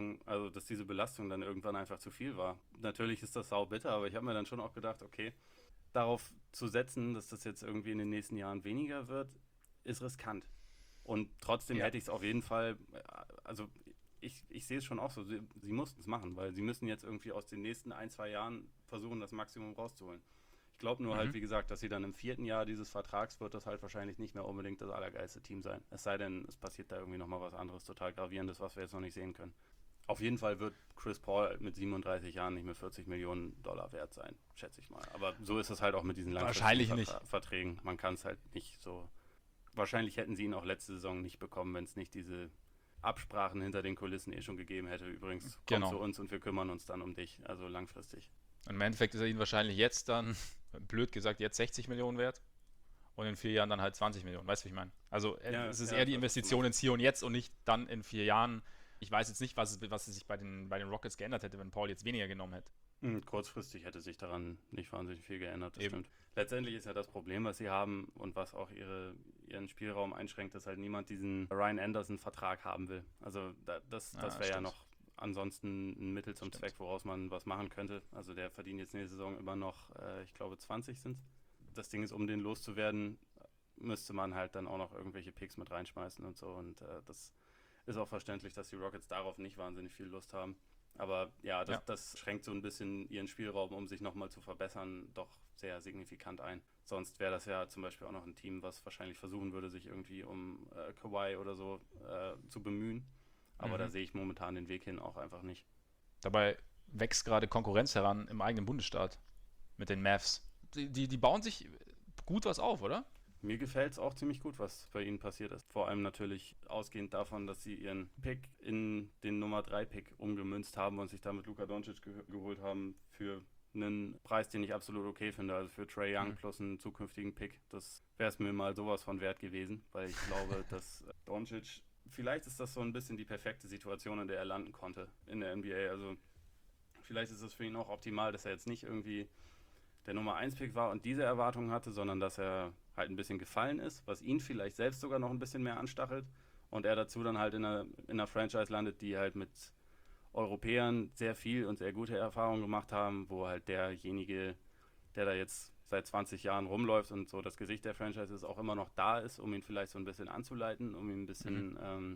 S2: Belastung dann irgendwann einfach zu viel war. Natürlich ist das saubitter, aber ich habe mir dann schon auch gedacht, okay, darauf zu setzen, dass das jetzt irgendwie in den nächsten Jahren weniger wird, ist riskant. Und trotzdem hätte ich es auf jeden Fall, also ich sehe es schon auch so, sie mussten es machen, weil sie müssen jetzt irgendwie aus den nächsten 1-2 Jahren versuchen, das Maximum rauszuholen. Ich glaube nur halt, wie gesagt, dass sie dann im 4. Jahr dieses Vertrags wird das halt wahrscheinlich nicht mehr unbedingt das allergeilste Team sein. Es sei denn, es passiert da irgendwie nochmal was anderes, total Gravierendes, was wir jetzt noch nicht sehen können. Auf jeden Fall wird Chris Paul mit 37 Jahren nicht mehr 40 Millionen Dollar wert sein, schätze ich mal. Aber so ist es halt auch mit diesen langfristigen Verträgen. Man kann es halt nicht so... Wahrscheinlich hätten sie ihn auch letzte Saison nicht bekommen, wenn es nicht diese Absprachen hinter den Kulissen schon gegeben hätte. Übrigens, komm zu uns und wir kümmern uns dann um dich, also langfristig.
S1: Im Endeffekt ist er ihnen wahrscheinlich jetzt dann, blöd gesagt, jetzt 60 Millionen wert und in 4 Jahren dann halt 20 Millionen. Weißt du, wie ich meine? Also es ist eher die Investition ins Hier und Jetzt und nicht dann in 4 Jahren. Ich weiß jetzt nicht, was sich bei den Rockets geändert hätte, wenn Paul jetzt weniger genommen hätte.
S2: Kurzfristig hätte sich daran nicht wahnsinnig viel geändert, das stimmt. Letztendlich ist ja das Problem, was sie haben und was auch ihren Spielraum einschränkt, dass halt niemand diesen Ryan Anderson-Vertrag haben will. Also das wäre ja noch ansonsten ein Mittel zum Zweck, woraus man was machen könnte. Also der verdient jetzt nächste Saison immer noch, ich glaube 20 sind es. Das Ding ist, um den loszuwerden, müsste man halt dann auch noch irgendwelche Picks mit reinschmeißen und so. Und das ist auch verständlich, dass die Rockets darauf nicht wahnsinnig viel Lust haben. Aber ja, das schränkt so ein bisschen ihren Spielraum, um sich nochmal zu verbessern, doch sehr signifikant ein. Sonst wäre das ja zum Beispiel auch noch ein Team, was wahrscheinlich versuchen würde, sich irgendwie um Kawhi oder so zu bemühen. Aber da sehe ich momentan den Weg hin auch einfach nicht.
S1: Dabei wächst gerade Konkurrenz heran im eigenen Bundesstaat mit den Mavs. Die bauen sich gut was auf, oder?
S2: Mir gefällt es auch ziemlich gut, was bei ihnen passiert ist. Vor allem natürlich ausgehend davon, dass sie ihren Pick in den Nummer 3 Pick umgemünzt haben und sich damit Luka Doncic geholt haben für einen Preis, den ich absolut okay finde. Also für Trae Young plus einen zukünftigen Pick. Das wäre es mir mal sowas von wert gewesen, weil ich glaube, dass Doncic, vielleicht ist das so ein bisschen die perfekte Situation, in der er landen konnte in der NBA. Also vielleicht ist es für ihn auch optimal, dass er jetzt nicht irgendwie der Nummer 1 Pick war und diese Erwartungen hatte, sondern dass er halt ein bisschen gefallen ist, was ihn vielleicht selbst sogar noch ein bisschen mehr anstachelt und er dazu dann halt in einer Franchise landet, die halt mit Europäern sehr viel und sehr gute Erfahrungen gemacht haben, wo halt derjenige, der da jetzt seit 20 Jahren rumläuft und so das Gesicht der Franchise ist, auch immer noch da ist, um ihn vielleicht so ein bisschen anzuleiten, um ihn ein bisschen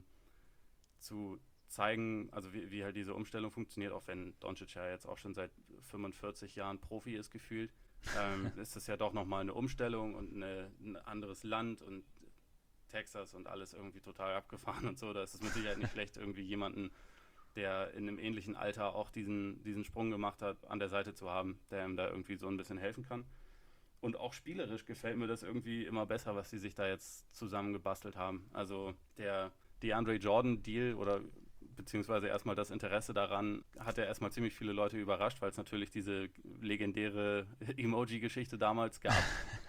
S2: zu zeigen, also wie halt diese Umstellung funktioniert, auch wenn Doncic ja jetzt auch schon seit 45 Jahren Profi ist gefühlt, ist es ja doch nochmal eine Umstellung und ein anderes Land und Texas und alles irgendwie total abgefahren und so. Da ist es mit Sicherheit nicht schlecht, irgendwie jemanden, der in einem ähnlichen Alter auch diesen Sprung gemacht hat, an der Seite zu haben, der ihm da irgendwie so ein bisschen helfen kann. Und auch spielerisch gefällt mir das irgendwie immer besser, was sie sich da jetzt zusammengebastelt haben. Also der DeAndre Jordan-Deal oder beziehungsweise erstmal das Interesse daran, hat ja erstmal ziemlich viele Leute überrascht, weil es natürlich diese legendäre Emoji-Geschichte damals gab,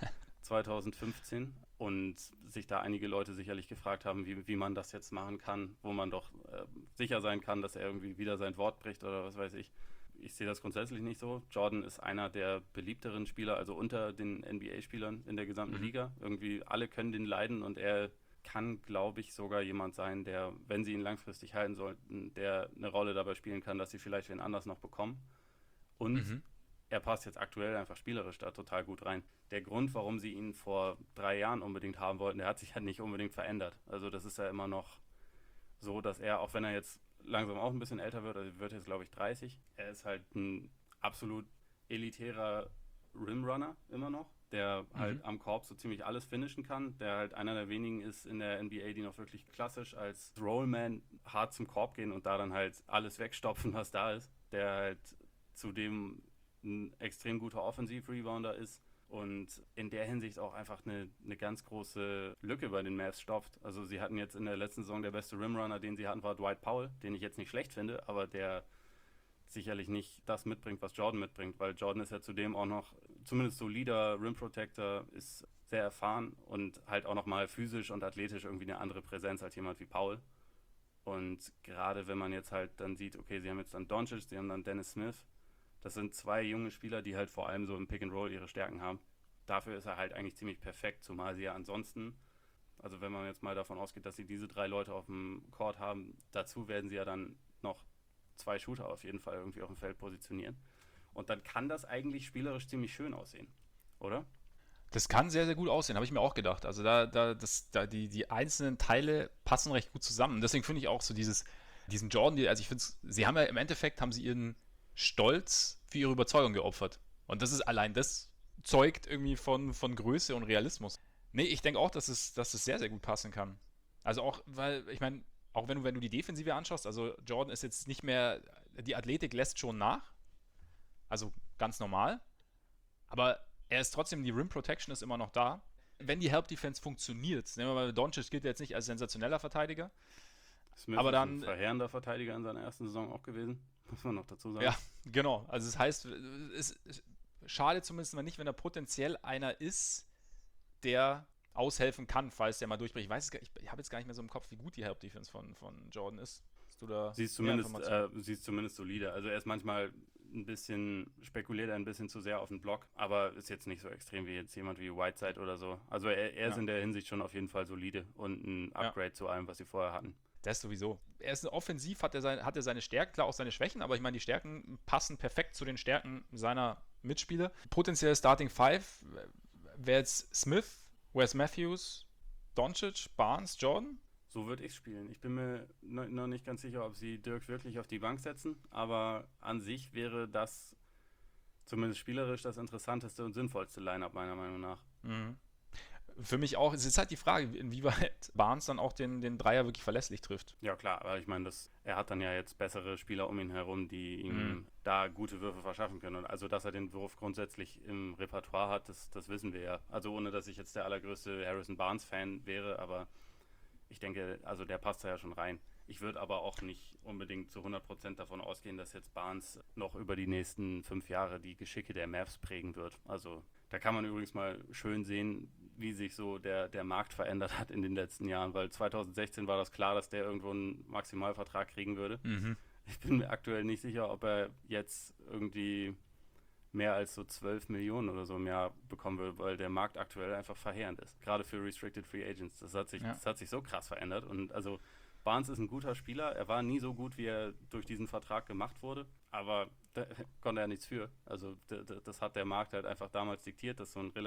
S2: 2015. Und sich da einige Leute sicherlich gefragt haben, wie man das jetzt machen kann, wo man doch sicher sein kann, dass er irgendwie wieder sein Wort bricht oder was weiß ich. Ich sehe das grundsätzlich nicht so. Jordan ist einer der beliebteren Spieler, also unter den NBA-Spielern in der gesamten Liga. Irgendwie alle können den leiden und er kann, glaube ich, sogar jemand sein, der, wenn sie ihn langfristig halten sollten, der eine Rolle dabei spielen kann, dass sie vielleicht wen anders noch bekommen. Und er passt jetzt aktuell einfach spielerisch da total gut rein. Der Grund, warum sie ihn vor 3 Jahren unbedingt haben wollten, der hat sich halt nicht unbedingt verändert. Also das ist ja immer noch so, dass er, auch wenn er jetzt langsam auch ein bisschen älter wird, also wird jetzt glaube ich 30, er ist halt ein absolut elitärer Rimrunner immer noch, der halt am Korb so ziemlich alles finishen kann, der halt einer der wenigen ist in der NBA, die noch wirklich klassisch als Rollman hart zum Korb gehen und da dann halt alles wegstopfen, was da ist, der halt zudem ein extrem guter Offensiv-Rebounder ist und in der Hinsicht auch einfach eine ganz große Lücke bei den Mavs stopft. Also sie hatten jetzt in der letzten Saison der beste Rimrunner, den sie hatten, war Dwight Powell, den ich jetzt nicht schlecht finde, aber der sicherlich nicht das mitbringt, was Jordan mitbringt, weil Jordan ist ja zudem auch noch zumindest solider Rim Protector, ist sehr erfahren und halt auch nochmal physisch und athletisch irgendwie eine andere Präsenz als jemand wie Powell. Und gerade wenn man jetzt halt dann sieht, okay, sie haben jetzt dann Doncic, sie haben dann Dennis Smith, das sind zwei junge Spieler, die halt vor allem so im Pick and Roll ihre Stärken haben. Dafür ist er halt eigentlich ziemlich perfekt, zumal sie ja ansonsten, also wenn man jetzt mal davon ausgeht, dass sie diese drei Leute auf dem Court haben, dazu werden sie ja dann noch zwei Shooter auf jeden Fall irgendwie auf dem Feld positionieren. Und dann kann das eigentlich spielerisch ziemlich schön aussehen, oder?
S1: Das kann sehr, sehr gut aussehen, habe ich mir auch gedacht. Also die einzelnen Teile passen recht gut zusammen. Deswegen finde ich auch so diesen Jordan, also ich finde, sie haben ja im Endeffekt, haben sie ihren Stolz für ihre Überzeugung geopfert. Und das zeugt irgendwie von Größe und Realismus. Nee, ich denke auch, dass es sehr, sehr gut passen kann. Also auch, weil, ich meine, auch wenn du die Defensive anschaust, also Jordan ist jetzt nicht mehr, die Athletik lässt schon nach, also ganz normal, aber er ist trotzdem, die Rim Protection ist immer noch da. Wenn die Help Defense funktioniert, nehmen wir mal, Doncic gilt jetzt nicht als sensationeller Verteidiger,
S2: Smith
S1: aber
S2: ist ein
S1: dann,
S2: verheerender Verteidiger in seiner ersten Saison auch gewesen, muss man noch dazu sagen.
S1: ja, genau, also das heißt, es schade zumindest mal nicht, wenn er potenziell einer ist, der aushelfen kann, falls der mal durchbricht. Ich habe jetzt gar nicht mehr so im Kopf, wie gut die Help Defense von Jordan ist. Hast du da
S2: Sie ist zumindest solide. Also er ist manchmal ein bisschen, spekuliert er ein bisschen zu sehr auf den Block, aber ist jetzt nicht so extrem wie jetzt jemand wie Whiteside oder so. Also er ist in der Hinsicht schon auf jeden Fall solide und ein Upgrade zu allem, was sie vorher hatten.
S1: Das sowieso. Er ist offensiv, hat er seine Stärken, klar auch seine Schwächen, aber ich meine, die Stärken passen perfekt zu den Stärken seiner Mitspieler. Potenziell Starting Five wäre jetzt Smith, Wes Matthews, Doncic, Barnes, Jordan.
S2: So würde ich spielen. Ich bin mir noch nicht ganz sicher, ob sie Dirk wirklich auf die Bank setzen, aber an sich wäre das zumindest spielerisch das interessanteste und sinnvollste Line-Up meiner Meinung nach.
S1: Mhm. Für mich auch, es ist halt die Frage, inwieweit Barnes dann auch den Dreier wirklich verlässlich trifft.
S2: Ja klar, aber ich meine, er hat dann ja jetzt bessere Spieler um ihn herum, die ihm da gute Würfe verschaffen können. Und also, dass er den Wurf grundsätzlich im Repertoire hat, das wissen wir ja. Also ohne, dass ich jetzt der allergrößte Harrison Barnes-Fan wäre, aber ich denke, also der passt da ja schon rein. Ich würde aber auch nicht unbedingt zu 100% davon ausgehen, dass jetzt Barnes noch über die nächsten 5 Jahre die Geschicke der Mavs prägen wird. Also da kann man übrigens mal schön sehen, wie sich so der Markt verändert hat in den letzten Jahren, weil 2016 war das klar, dass der irgendwo einen Maximalvertrag kriegen würde. Ich bin mir aktuell nicht sicher, ob er jetzt irgendwie mehr als so 12 Millionen oder so im Jahr bekommen würde, weil der Markt aktuell einfach verheerend ist. Gerade für Restricted Free Agents. Das hat sich so krass verändert. Und also Barnes ist ein guter Spieler. Er war nie so gut, wie er durch diesen Vertrag gemacht wurde. Aber da konnte er nichts für. Also das hat der Markt halt einfach damals diktiert, dass so ein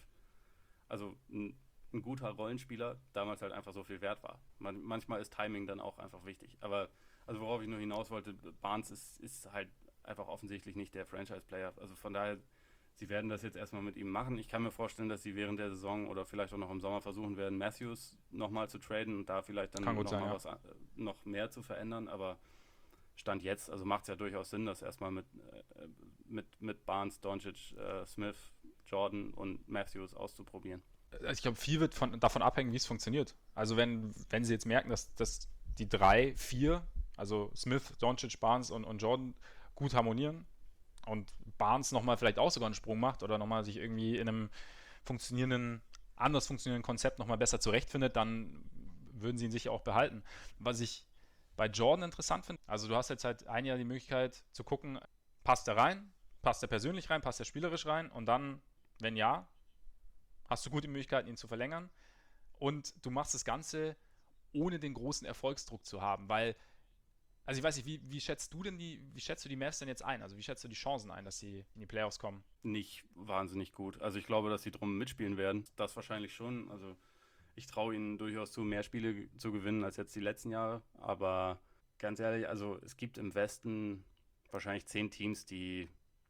S2: ein guter Rollenspieler damals halt einfach so viel wert war. Manchmal ist Timing dann auch einfach wichtig. Aber also worauf ich nur hinaus wollte, Barnes ist halt einfach offensichtlich nicht der Franchise-Player. Also von daher, sie werden das jetzt erstmal mit ihm machen. Ich kann mir vorstellen, dass sie während der Saison oder vielleicht auch noch im Sommer versuchen werden, Matthews nochmal zu traden und da vielleicht dann noch mehr zu verändern. Aber Stand jetzt, also macht es ja durchaus Sinn, das erstmal mit Barnes, Doncic, Smith, Jordan und Matthews auszuprobieren.
S1: Also ich glaube, viel wird davon abhängen, wie es funktioniert. Also wenn sie jetzt merken, dass die 3, 4, also Smith, Doncic, Barnes und Jordan gut harmonieren und Barnes nochmal vielleicht auch sogar einen Sprung macht oder nochmal sich irgendwie in einem anders funktionierenden Konzept nochmal besser zurechtfindet, dann würden sie ihn sicher auch behalten. Was ich bei Jordan interessant finde, also du hast jetzt halt ein Jahr die Möglichkeit zu gucken, passt er rein, passt er persönlich rein, passt er spielerisch rein und dann, wenn ja, hast du gute Möglichkeiten, ihn zu verlängern und du machst das Ganze ohne den großen Erfolgsdruck zu haben, weil, also ich weiß nicht, wie schätzt du die Mavs denn jetzt ein? Also wie schätzt du die Chancen ein, dass sie in die Playoffs kommen?
S2: Nicht wahnsinnig gut. Also ich glaube, dass sie drum mitspielen werden. Das wahrscheinlich schon. Also ich traue ihnen durchaus zu, mehr Spiele zu gewinnen als jetzt die letzten Jahre. Aber ganz ehrlich, also es gibt im Westen wahrscheinlich 10 Teams, die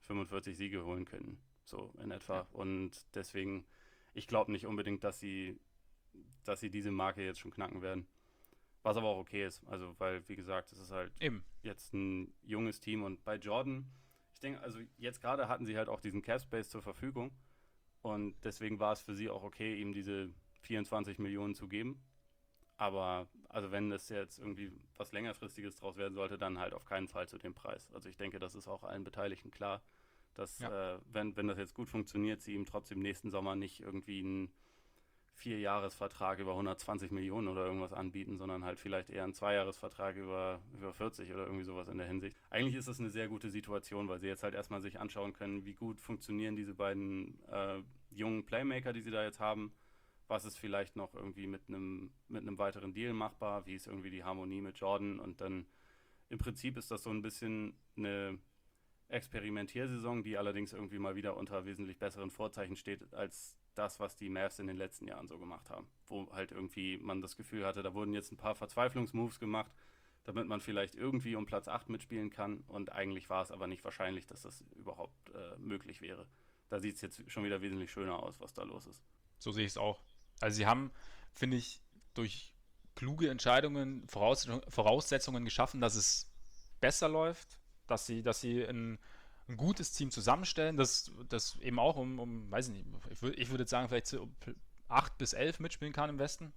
S2: 45 Siege holen können, so in etwa.
S1: Ja.
S2: Und deswegen, ich glaube nicht unbedingt, dass sie diese Marke jetzt schon knacken werden. Was aber auch okay ist, also weil, wie gesagt, es ist halt
S1: Eben.
S2: jetzt ein junges Team und bei Jordan, ich denke, also jetzt gerade hatten sie halt auch diesen Cap Space zur Verfügung und deswegen war es für sie auch okay, ihm diese 24 Millionen zu geben. Aber also wenn das jetzt irgendwie was längerfristiges draus werden sollte, dann halt auf keinen Fall zu dem Preis. Also ich denke, das ist auch allen Beteiligten klar, dass
S1: Ja.
S2: wenn das jetzt gut funktioniert, sie ihm trotzdem nächsten Sommer nicht irgendwie einen 4-Jahres-Vertrag über 120 Millionen oder irgendwas anbieten, sondern halt vielleicht eher einen 2-Jahres-Vertrag über 40 oder irgendwie sowas in der Hinsicht. Eigentlich ist das eine sehr gute Situation, weil sie jetzt halt erstmal sich anschauen können, wie gut funktionieren diese beiden jungen Playmaker, die sie da jetzt haben. Was ist vielleicht noch irgendwie mit einem weiteren Deal machbar? Wie ist irgendwie die Harmonie mit Jordan? Und dann im Prinzip ist das so ein bisschen eine Experimentiersaison, die allerdings irgendwie mal wieder unter wesentlich besseren Vorzeichen steht als das, was die Mavs in den letzten Jahren so gemacht haben. Wo halt irgendwie man das Gefühl hatte, da wurden jetzt ein paar Verzweiflungsmoves gemacht, damit man vielleicht irgendwie um Platz 8 mitspielen kann. Und eigentlich war es aber nicht wahrscheinlich, dass das überhaupt möglich wäre. Da sieht es jetzt schon wieder wesentlich schöner aus, was da los ist.
S1: So sehe ich es auch. Also sie haben, finde ich, durch kluge Entscheidungen Voraussetzungen geschaffen, dass es besser läuft, dass sie ein gutes Team zusammenstellen, das eben auch weiß ich nicht, ich würde jetzt sagen, vielleicht so 8 bis 11 mitspielen kann im Westen.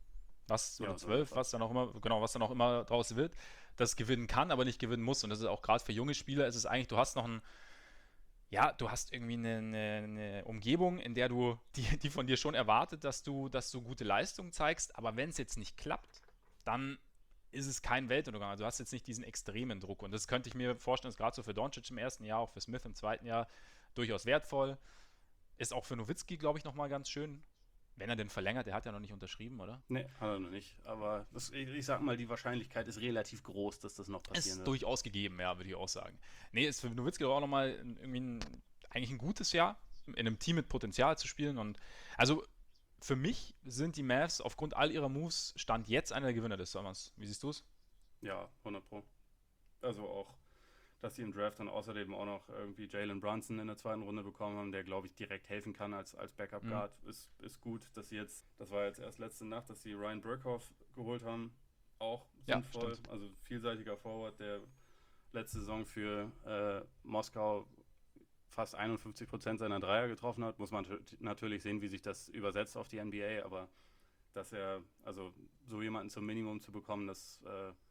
S1: Oder
S2: Ja, so
S1: 12,
S2: etwa.
S1: was dann auch immer, genau, was dann auch immer draus wird, das gewinnen kann, aber nicht gewinnen muss. Und das ist auch gerade für junge Spieler, ist es eigentlich, du hast noch ein, ja, du hast irgendwie eine Umgebung, in der die von dir schon erwartet, dass du gute Leistung zeigst, aber wenn es jetzt nicht klappt, dann ist es kein Weltuntergang. Also du hast jetzt nicht diesen extremen Druck. Und das könnte ich mir vorstellen, ist gerade so für Doncic im ersten Jahr, auch für Smith im zweiten Jahr durchaus wertvoll. Ist auch für Nowitzki, glaube ich, nochmal ganz schön. Wenn er denn verlängert, der hat ja noch nicht unterschrieben, oder?
S2: Nee, hat er noch nicht. Aber ich sag mal, die Wahrscheinlichkeit ist relativ groß, dass das noch passieren
S1: Ist
S2: wird.
S1: durchaus gegeben, ja, würde ich auch sagen. Nee, ist für Nowitzki auch nochmal irgendwie eigentlich ein gutes Jahr, in einem Team mit Potenzial zu spielen. Und also für mich sind die Mavs aufgrund all ihrer Moves Stand jetzt einer der Gewinner des Sommers. Wie siehst du es?
S2: Ja, 100 Pro. Also auch, dass sie im Draft dann außerdem auch noch irgendwie Jalen Brunson in der zweiten Runde bekommen haben, der, glaube ich, direkt helfen kann als Backup
S1: Mhm.
S2: Guard, ist gut, dass sie jetzt, das war jetzt erst letzte Nacht, dass sie Ryan Burkhoff geholt haben, auch
S1: Ja,
S2: sinnvoll,
S1: stimmt.
S2: also vielseitiger Forward, der letzte Saison für Moskau fast 51% seiner Dreier getroffen hat, muss man natürlich sehen, wie sich das übersetzt auf die NBA, aber dass er, also so jemanden zum Minimum zu bekommen, das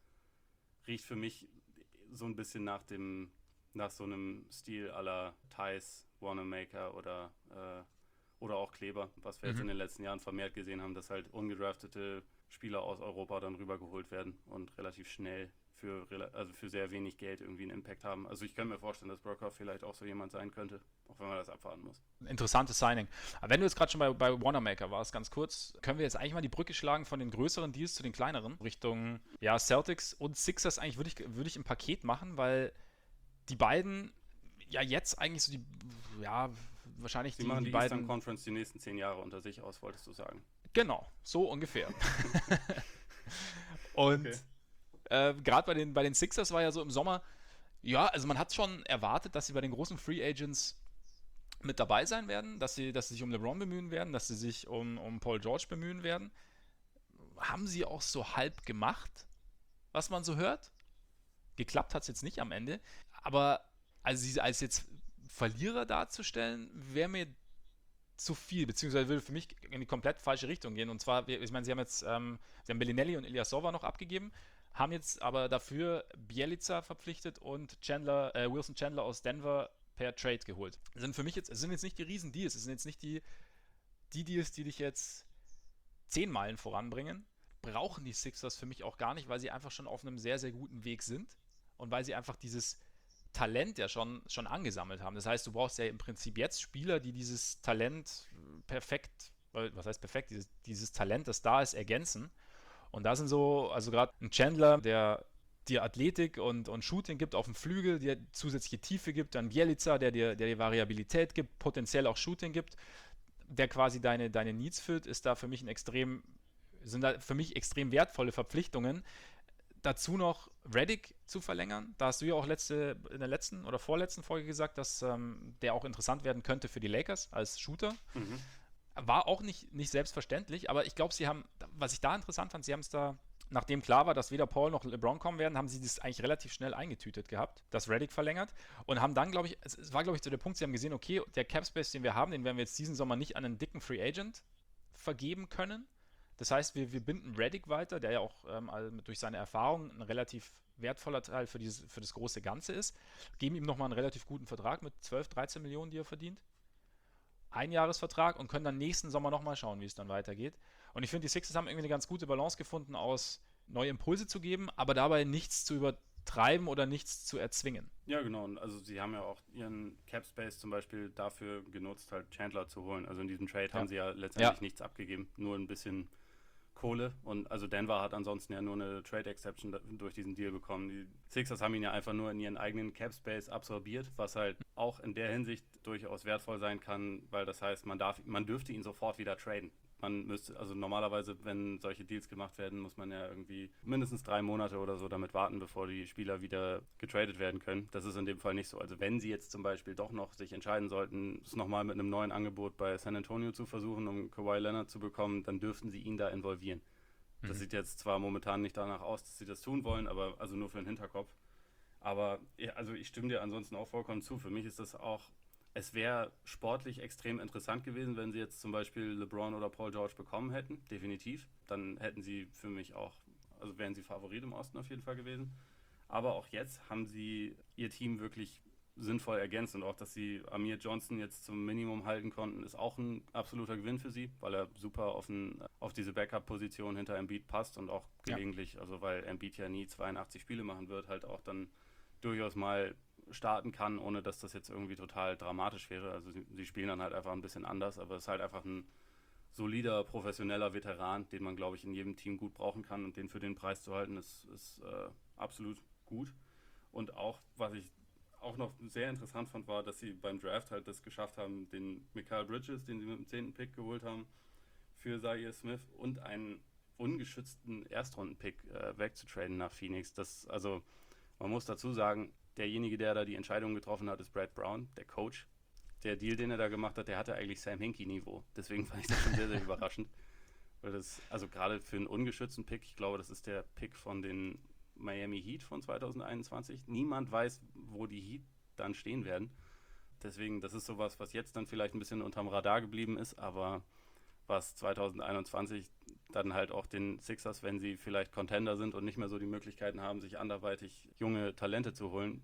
S2: riecht für mich so ein bisschen nach so einem Stil à la Thais, Wanamaker oder auch Kleber, was wir jetzt
S1: Mhm.
S2: in den letzten Jahren vermehrt gesehen haben, dass halt ungedraftete Spieler aus Europa dann rübergeholt werden und relativ schnell also für sehr wenig Geld irgendwie einen Impact haben. Also ich kann mir vorstellen, dass Brockhoff vielleicht auch so jemand sein könnte, auch wenn man das abwarten muss.
S1: Interessantes Signing. Aber wenn du jetzt gerade schon bei Wanamaker warst, ganz kurz, können wir jetzt eigentlich mal die Brücke schlagen von den größeren Deals zu den kleineren, Richtung ja, Celtics und Sixers eigentlich würde ich im Paket machen, weil die beiden ja jetzt eigentlich so ja, wahrscheinlich
S2: Sie
S1: die,
S2: machen
S1: die
S2: die Eastern
S1: beiden,
S2: Conference die nächsten 10 Jahre unter sich aus, wolltest du sagen.
S1: genau, so ungefähr. Und
S2: Okay.
S1: gerade bei den Sixers war ja so im Sommer, ja, also man hat schon erwartet, dass sie bei den großen Free Agents mit dabei sein werden, dass sie sich um LeBron bemühen werden, dass sie sich um Paul George bemühen werden. Haben sie auch so halb gemacht, was man so hört. Geklappt hat es jetzt nicht am Ende. Aber also sie als jetzt Verlierer darzustellen, wäre mir zu viel, beziehungsweise würde für mich in die komplett falsche Richtung gehen. Und zwar, ich meine, sie haben Bellinelli und Ilyasova noch abgegeben, haben jetzt aber dafür Bjelica verpflichtet und Wilson Chandler aus Denver per Trade geholt. Es sind jetzt nicht die Riesen-Deals, es sind jetzt nicht die Deals, die dich jetzt 10 Meilen voranbringen. Brauchen die Sixers für mich auch gar nicht, weil sie einfach schon auf einem sehr, sehr guten Weg sind und weil sie einfach dieses Talent ja schon angesammelt haben. Das heißt, du brauchst ja im Prinzip jetzt Spieler, die dieses Talent perfekt, was heißt perfekt, dieses Talent, das da ist, ergänzen. Und da sind so, also gerade ein Chandler, der dir Athletik und Shooting gibt auf dem Flügel, dir zusätzliche Tiefe gibt, dann Bjelica, der dir Variabilität gibt, potenziell auch Shooting gibt, der quasi deine Needs füllt, sind da für mich extrem wertvolle Verpflichtungen, dazu noch Redick zu verlängern. Da hast du ja auch in der letzten oder vorletzten Folge gesagt, dass der auch interessant werden könnte für die Lakers als Shooter.
S2: Mhm.
S1: War auch nicht selbstverständlich, aber ich glaube, was ich da interessant fand, sie haben es da, nachdem klar war, dass weder Paul noch LeBron kommen werden, haben sie das eigentlich relativ schnell eingetütet gehabt, dass Redick verlängert und haben dann, glaube ich, es war, glaube ich, so der Punkt, sie haben gesehen, okay, der Cap-Space, den wir haben, den werden wir jetzt diesen Sommer nicht an einen dicken Free Agent vergeben können. Das heißt, wir binden Redick weiter, der ja auch durch seine Erfahrung ein relativ wertvoller Teil für das große Ganze ist, geben ihm nochmal einen relativ guten Vertrag mit 12, 13 Millionen, die er verdient. Einjahresvertrag und können dann nächsten Sommer nochmal schauen, wie es dann weitergeht. Und ich finde, die Sixers haben irgendwie eine ganz gute Balance gefunden, aus neue Impulse zu geben, aber dabei nichts zu übertreiben oder nichts zu erzwingen.
S2: Ja, genau. Und also sie haben ja auch ihren Cap Space zum Beispiel dafür genutzt, halt Chandler zu holen. Also in diesem Trade haben sie ja letztendlich nichts abgegeben, nur ein bisschen Kohle. Und also Denver hat ansonsten ja nur eine Trade Exception durch diesen Deal bekommen. Die Sixers haben ihn ja einfach nur in ihren eigenen Cap Space absorbiert, was halt auch in der Hinsicht durchaus wertvoll sein kann, weil das heißt, man dürfte ihn sofort wieder traden. Man müsste, also normalerweise, wenn solche Deals gemacht werden, muss man ja irgendwie mindestens 3 Monate oder so damit warten, bevor die Spieler wieder getradet werden können. Das ist in dem Fall nicht so. Also wenn sie jetzt zum Beispiel doch noch sich entscheiden sollten, es nochmal mit einem neuen Angebot bei San Antonio zu versuchen, um Kawhi Leonard zu bekommen, dann dürften sie ihn da involvieren. Das sieht jetzt zwar momentan nicht danach aus, dass sie das tun wollen, aber also nur für den Hinterkopf. Aber ja, also ich stimme dir ansonsten auch vollkommen zu. Für mich ist das auch, es wäre sportlich extrem interessant gewesen, wenn sie jetzt zum Beispiel LeBron oder Paul George bekommen hätten, definitiv. Dann hätten sie für mich auch, also wären sie Favorit im Osten auf jeden Fall gewesen. Aber auch jetzt haben sie ihr Team wirklich sinnvoll ergänzt und auch, dass sie Amir Johnson jetzt zum Minimum halten konnten, ist auch ein absoluter Gewinn für sie, weil er super auf diese Backup-Position hinter Embiid passt und auch gelegentlich, also weil Embiid ja nie 82 Spiele machen wird, halt auch dann durchaus mal starten kann, ohne dass das jetzt irgendwie total dramatisch wäre. Also sie spielen dann halt einfach ein bisschen anders, aber es ist halt einfach ein solider, professioneller Veteran, den man, glaube ich, in jedem Team gut brauchen kann und den für den Preis zu halten, ist absolut gut. Und auch, was ich auch noch sehr interessant fand, war, dass sie beim Draft halt das geschafft haben, den Mikal Bridges, den sie mit dem 10. Pick geholt haben, für Zaire Smith und einen ungeschützten Erstrunden-Pick wegzutraden nach Phoenix. Also man muss dazu sagen, derjenige, der da die Entscheidung getroffen hat, ist Brad Brown, der Coach. Der Deal, den er da gemacht hat, der hatte eigentlich Sam Hinkie-Niveau. Deswegen fand ich das schon sehr, sehr überraschend. Weil das, also gerade für einen ungeschützten Pick, ich glaube, das ist der Pick von den Miami Heat von 2021. Niemand weiß, wo die Heat dann stehen werden. Deswegen, das ist sowas, was jetzt dann vielleicht ein bisschen unterm Radar geblieben ist, aber was 2021 dann halt auch den Sixers, wenn sie vielleicht Contender sind und nicht mehr so die Möglichkeiten haben, sich anderweitig junge Talente zu holen,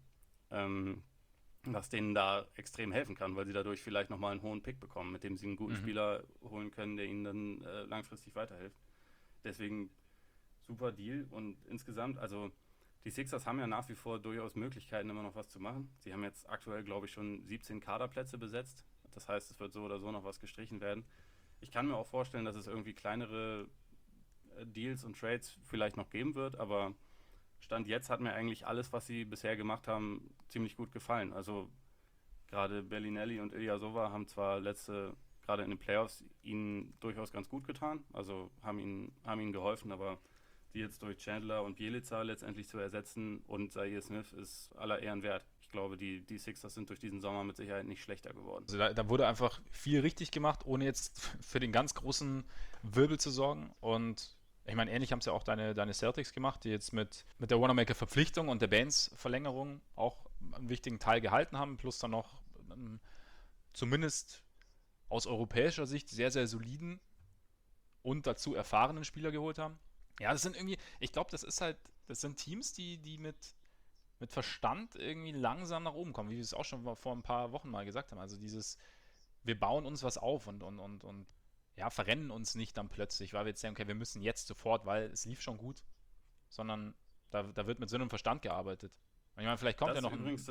S2: was denen da extrem helfen kann, weil sie dadurch vielleicht nochmal einen hohen Pick bekommen, mit dem sie einen guten Spieler holen können, der ihnen dann langfristig weiterhilft. Deswegen super Deal und insgesamt, also die Sixers haben ja nach wie vor durchaus Möglichkeiten, immer noch was zu machen. Sie haben jetzt aktuell, glaube ich, schon 17 Kaderplätze besetzt. Das heißt, es wird so oder so noch was gestrichen werden. Ich kann mir auch vorstellen, dass es irgendwie kleinere Deals und Trades vielleicht noch geben wird, aber Stand jetzt hat mir eigentlich alles, was sie bisher gemacht haben, ziemlich gut gefallen. Also gerade Bellinelli und Ilyasova haben zwar gerade in den Playoffs, ihnen durchaus ganz gut getan, also haben ihnen geholfen, aber die jetzt durch Chandler und Bjelica letztendlich zu ersetzen und Zaire Smith ist aller Ehren wert. Ich glaube, die Sixers sind durch diesen Sommer mit Sicherheit nicht schlechter geworden.
S1: Also da wurde einfach viel richtig gemacht, ohne jetzt für den ganz großen Wirbel zu sorgen. Und ich meine, ähnlich haben es ja auch deine Celtics gemacht, die jetzt mit der Wanamaker-Verpflichtung und der Baines-Verlängerung auch einen wichtigen Teil gehalten haben, plus dann noch zumindest aus europäischer Sicht sehr, sehr soliden und dazu erfahrenen Spieler geholt haben. Ja, das sind irgendwie, ich glaube, das sind Teams, die mit Verstand irgendwie langsam nach oben kommen, wie wir es auch schon vor ein paar Wochen mal gesagt haben. Also wir bauen uns was auf und ja, verrennen uns nicht dann plötzlich, weil wir jetzt sagen, okay, wir müssen jetzt sofort, weil es lief schon gut, sondern da wird mit Sinn und Verstand gearbeitet. Und ich meine, vielleicht kommt
S2: das
S1: ja noch
S2: übrigens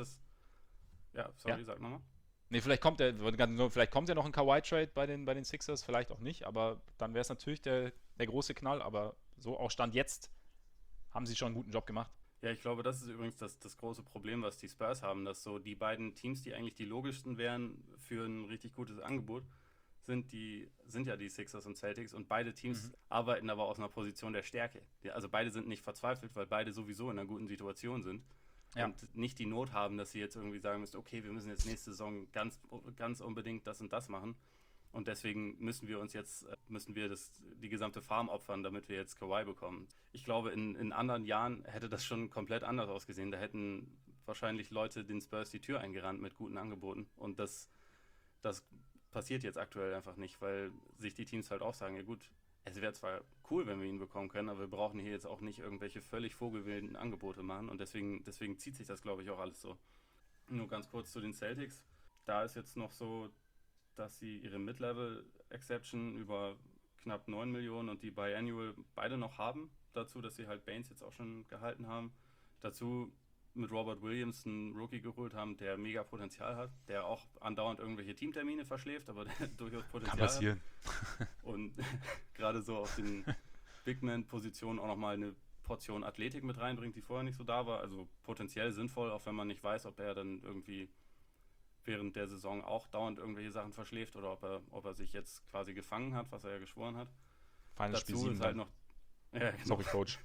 S2: sag nochmal.
S1: Nee, vielleicht kommt ja noch ein Kawhi-Trade bei den Sixers, vielleicht auch nicht, aber dann wäre es natürlich der große Knall, aber so auch Stand jetzt haben sie schon einen guten Job gemacht.
S2: Ja, ich glaube, das ist übrigens das große Problem, was die Spurs haben, dass so die beiden Teams, die eigentlich die logischsten wären für ein richtig gutes Angebot, sind ja die Sixers und Celtics und beide Teams arbeiten aber aus einer Position der Stärke. Also beide sind nicht verzweifelt, weil beide sowieso in einer guten Situation sind
S1: Ja.
S2: und nicht die Not haben, dass sie jetzt irgendwie sagen müssen, okay, wir müssen jetzt nächste Saison ganz, ganz unbedingt das und das machen und deswegen müssen wir die gesamte Farm opfern, damit wir jetzt Kawhi bekommen. Ich glaube, in anderen Jahren hätte das schon komplett anders ausgesehen. Da hätten wahrscheinlich Leute den Spurs die Tür eingerannt mit guten Angeboten und das passiert jetzt aktuell einfach nicht, weil sich die Teams halt auch sagen, ja gut, es wäre zwar cool, wenn wir ihn bekommen können, aber wir brauchen hier jetzt auch nicht irgendwelche völlig vogelwilden Angebote machen und deswegen zieht sich das, glaube ich, auch alles so. Nur ganz kurz zu den Celtics. Da ist jetzt noch so, dass sie ihre Mid-Level-Exception über knapp 9 Millionen und die Biannual beide noch haben. Dazu, dass sie halt Baines jetzt auch schon gehalten haben. Dazu mit Robert Williams einen Rookie geholt haben, der mega Potenzial hat, der auch andauernd irgendwelche Teamtermine verschläft, aber der durchaus Potenzial
S1: Kann passieren.
S2: hat. Und gerade so auf den Big-Man-Positionen auch nochmal eine Portion Athletik mit reinbringt, die vorher nicht so da war. Also potenziell sinnvoll, auch wenn man nicht weiß, ob er dann irgendwie während der Saison auch dauernd irgendwelche Sachen verschläft oder ob er sich jetzt quasi gefangen hat, was er ja geschworen hat.
S1: Final Spiel
S2: Dazu
S1: 7
S2: ist halt
S1: dann.
S2: noch... Ja, genau.
S1: Sorry, Coach.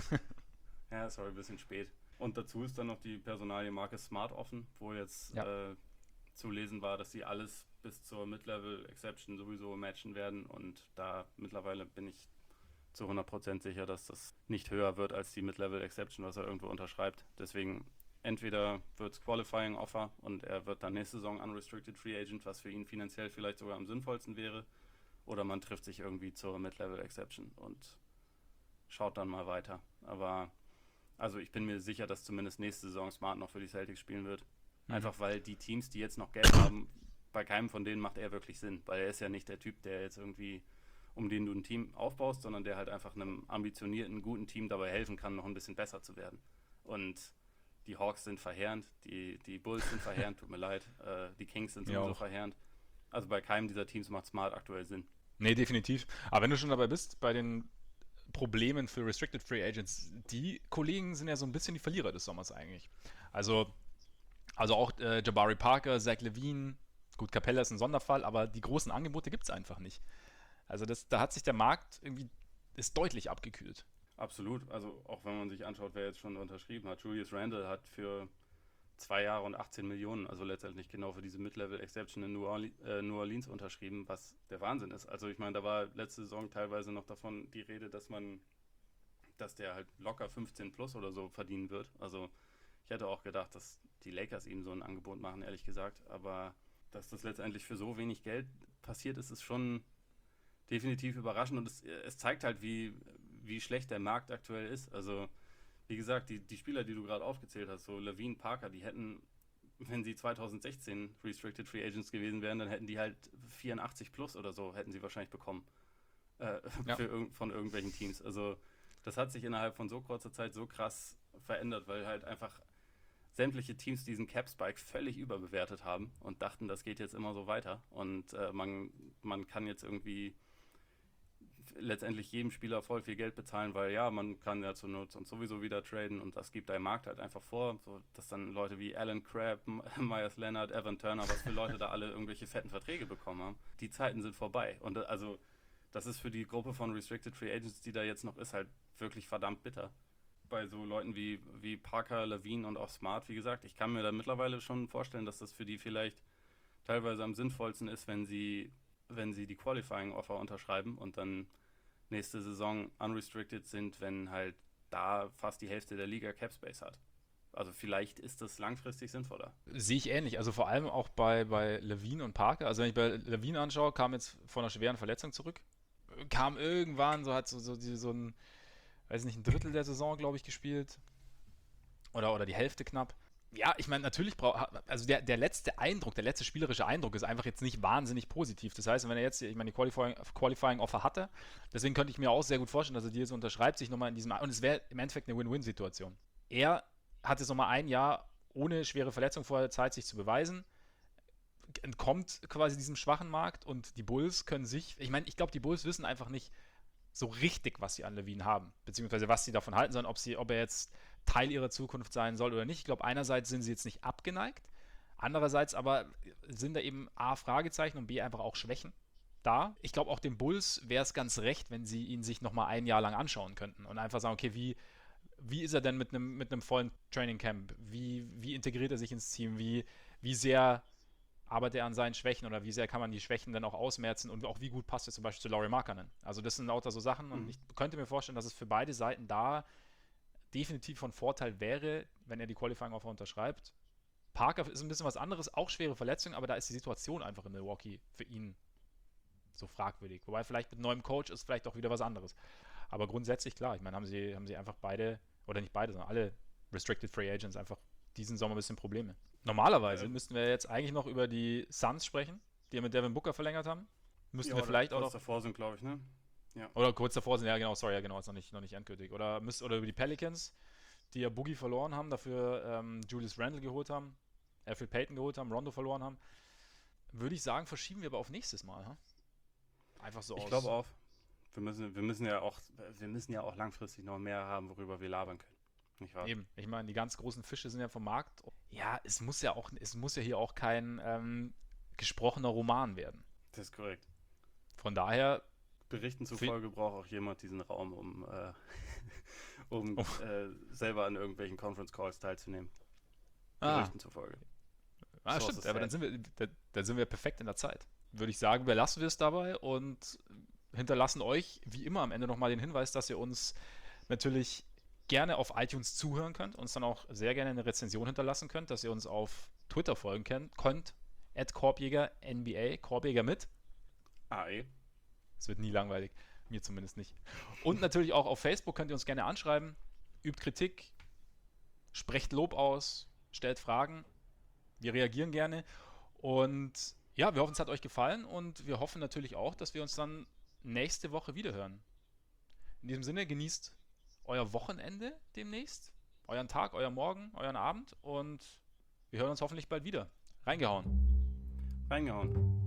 S2: Ja, sorry, ein bisschen spät. Und dazu ist dann noch die Personalie Marcus Smart offen, wo jetzt zu lesen war, dass sie alles bis zur Mid-Level-Exception sowieso matchen werden. Und da mittlerweile bin ich zu 100% sicher, dass das nicht höher wird als die Mid-Level-Exception, was er irgendwo unterschreibt. Deswegen entweder wird es Qualifying Offer und er wird dann nächste Saison Unrestricted Free Agent, was für ihn finanziell vielleicht sogar am sinnvollsten wäre. Oder man trifft sich irgendwie zur Mid-Level-Exception und schaut dann mal weiter. Aber also ich bin mir sicher, dass zumindest nächste Saison Smart noch für die Celtics spielen wird. Einfach weil die Teams, die jetzt noch Geld haben, bei keinem von denen macht er wirklich Sinn. Weil er ist ja nicht der Typ, der jetzt irgendwie, um den du ein Team aufbaust, sondern der halt einfach einem ambitionierten, guten Team dabei helfen kann, noch ein bisschen besser zu werden. Und die Hawks sind verheerend, die Bulls sind verheerend, tut mir leid. Die Kings sind sowieso verheerend. Also bei keinem dieser Teams macht Smart aktuell Sinn.
S1: Nee, definitiv. Aber wenn du schon dabei bist, bei den Problemen für Restricted Free Agents, die Kollegen sind ja so ein bisschen die Verlierer des Sommers eigentlich. Also auch Jabari Parker, Zach LaVine, gut, Capella ist ein Sonderfall, aber die großen Angebote gibt es einfach nicht. Also da hat sich der Markt ist deutlich abgekühlt.
S2: Absolut, also auch wenn man sich anschaut, wer jetzt schon unterschrieben hat. Julius Randle hat für 2 Jahre und 18 Millionen, also letztendlich genau für diese Mid-Level-Exception in New Orleans unterschrieben, was der Wahnsinn ist. Also ich meine, da war letzte Saison teilweise noch davon die Rede, dass der halt locker 15 plus oder so verdienen wird. Also ich hätte auch gedacht, dass die Lakers ihm so ein Angebot machen, ehrlich gesagt. Aber dass das letztendlich für so wenig Geld passiert ist, ist schon definitiv überraschend. Und es zeigt halt, wie schlecht der Markt aktuell ist. Also wie gesagt, die Spieler, die du gerade aufgezählt hast, so LaVine, Parker, die hätten, wenn sie 2016 Restricted Free Agents gewesen wären, dann hätten die halt 84 plus oder so, hätten sie wahrscheinlich bekommen. Von irgendwelchen Teams. Also das hat sich innerhalb von so kurzer Zeit so krass verändert, weil halt einfach sämtliche Teams diesen Cap-Spike völlig überbewertet haben und dachten, das geht jetzt immer so weiter. Und man kann jetzt irgendwie letztendlich jedem Spieler voll viel Geld bezahlen, weil ja, man kann ja zur Not und sowieso wieder traden und das gibt der Markt halt einfach vor, so, dass dann Leute wie Alan Crabb, Myers Leonard, Evan Turner, was für Leute da alle irgendwelche fetten Verträge bekommen haben. Die Zeiten sind vorbei und also das ist für die Gruppe von Restricted Free Agents, die da jetzt noch ist, halt wirklich verdammt bitter. Bei so Leuten wie Parker, LaVine und auch Smart, wie gesagt, ich kann mir da mittlerweile schon vorstellen, dass das für die vielleicht teilweise am sinnvollsten ist, wenn sie die Qualifying Offer unterschreiben und dann nächste Saison unrestricted sind, wenn halt da fast die Hälfte der Liga Capspace hat. Also vielleicht ist das langfristig sinnvoller.
S1: Sehe ich ähnlich. Also vor allem auch bei LaVine und Parker. Also wenn ich bei LaVine anschaue, kam jetzt von einer schweren Verletzung zurück. Kam irgendwann, so hat so ein, weiß nicht, ein Drittel der Saison, glaube ich, gespielt. Oder die Hälfte knapp. Ja, ich meine, natürlich also der letzte Eindruck, der letzte spielerische Eindruck ist einfach jetzt nicht wahnsinnig positiv. Das heißt, wenn er jetzt, ich meine, die Qualifying-Offer hatte, deswegen könnte ich mir auch sehr gut vorstellen, dass er die jetzt unterschreibt, sich nochmal in diesem, und es wäre im Endeffekt eine Win-Win-Situation. Er hat jetzt nochmal ein Jahr ohne schwere Verletzung vorher Zeit, sich zu beweisen, entkommt quasi diesem schwachen Markt und die Bulls können sich, ich meine, ich glaube, die Bulls wissen einfach nicht so richtig, was sie an LaVine haben, beziehungsweise was sie davon halten sollen, ob er jetzt Teil ihrer Zukunft sein soll oder nicht. Ich glaube, einerseits sind sie jetzt nicht abgeneigt, andererseits aber sind da eben A, Fragezeichen und B, einfach auch Schwächen. da. Ich glaube, auch den Bulls wäre es ganz recht, wenn sie ihn sich nochmal ein Jahr lang anschauen könnten und einfach sagen, okay, wie ist er denn mit einem vollen Training Camp? Wie integriert er sich ins Team? Wie sehr arbeitet er an seinen Schwächen oder wie sehr kann man die Schwächen dann auch ausmerzen und auch wie gut passt er zum Beispiel zu Lauri Markkanen? Also das sind lauter so Sachen und ich könnte mir vorstellen, dass es für beide Seiten da definitiv von Vorteil wäre, wenn er die Qualifying-Offer unterschreibt. Parker ist ein bisschen was anderes, auch schwere Verletzung, aber da ist die Situation einfach in Milwaukee für ihn so fragwürdig. Wobei vielleicht mit neuem Coach ist vielleicht auch wieder was anderes. Aber grundsätzlich klar, ich meine, haben sie einfach beide, oder nicht beide, sondern alle Restricted Free Agents einfach diesen Sommer ein bisschen Probleme. Normalerweise müssten wir jetzt eigentlich noch über die Suns sprechen, die ja mit Devin Booker verlängert haben. Müssten wir vielleicht auch noch...
S2: kurz davor sind, glaube ich, ne?
S1: Ja. Oder kurz davor sind, ja genau, sorry, ja genau, ist noch nicht endgültig. Oder über die Pelicans, die ja Boogie verloren haben, dafür Julius Randle geholt haben, Elfrid Payton geholt haben, Rondo verloren haben. Würde ich sagen, verschieben wir aber auf nächstes Mal. Ha? Einfach so
S2: Ich glaube auch. Wir müssen ja auch langfristig noch mehr haben, worüber wir labern können. Nicht wahr?
S1: Eben. Ich meine, die ganz großen Fische sind ja vom Markt. Ja, es muss ja hier auch kein gesprochener Roman werden.
S2: Das ist korrekt.
S1: Von daher.
S2: Berichten zufolge braucht auch jemand diesen Raum, um selber an irgendwelchen Conference Calls teilzunehmen. Berichten zufolge.
S1: Stimmt, aber dann sind wir perfekt in der Zeit. Würde ich sagen, belassen wir es dabei und hinterlassen euch wie immer am Ende nochmal den Hinweis, dass ihr uns natürlich gerne auf iTunes zuhören könnt, uns dann auch sehr gerne eine Rezension hinterlassen könnt, dass ihr uns auf Twitter folgen könnt, @KorbjägerNBA, Korbjäger mit
S2: AE.
S1: Es wird nie langweilig, mir zumindest nicht. Und natürlich auch auf Facebook könnt ihr uns gerne anschreiben, übt Kritik, sprecht Lob aus, stellt Fragen, wir reagieren gerne und ja, wir hoffen, es hat euch gefallen und wir hoffen natürlich auch, dass wir uns dann nächste Woche wiederhören. In diesem Sinne, genießt euer Wochenende demnächst, euren Tag, euer Morgen, euren Abend und wir hören uns hoffentlich bald wieder. Reingehauen.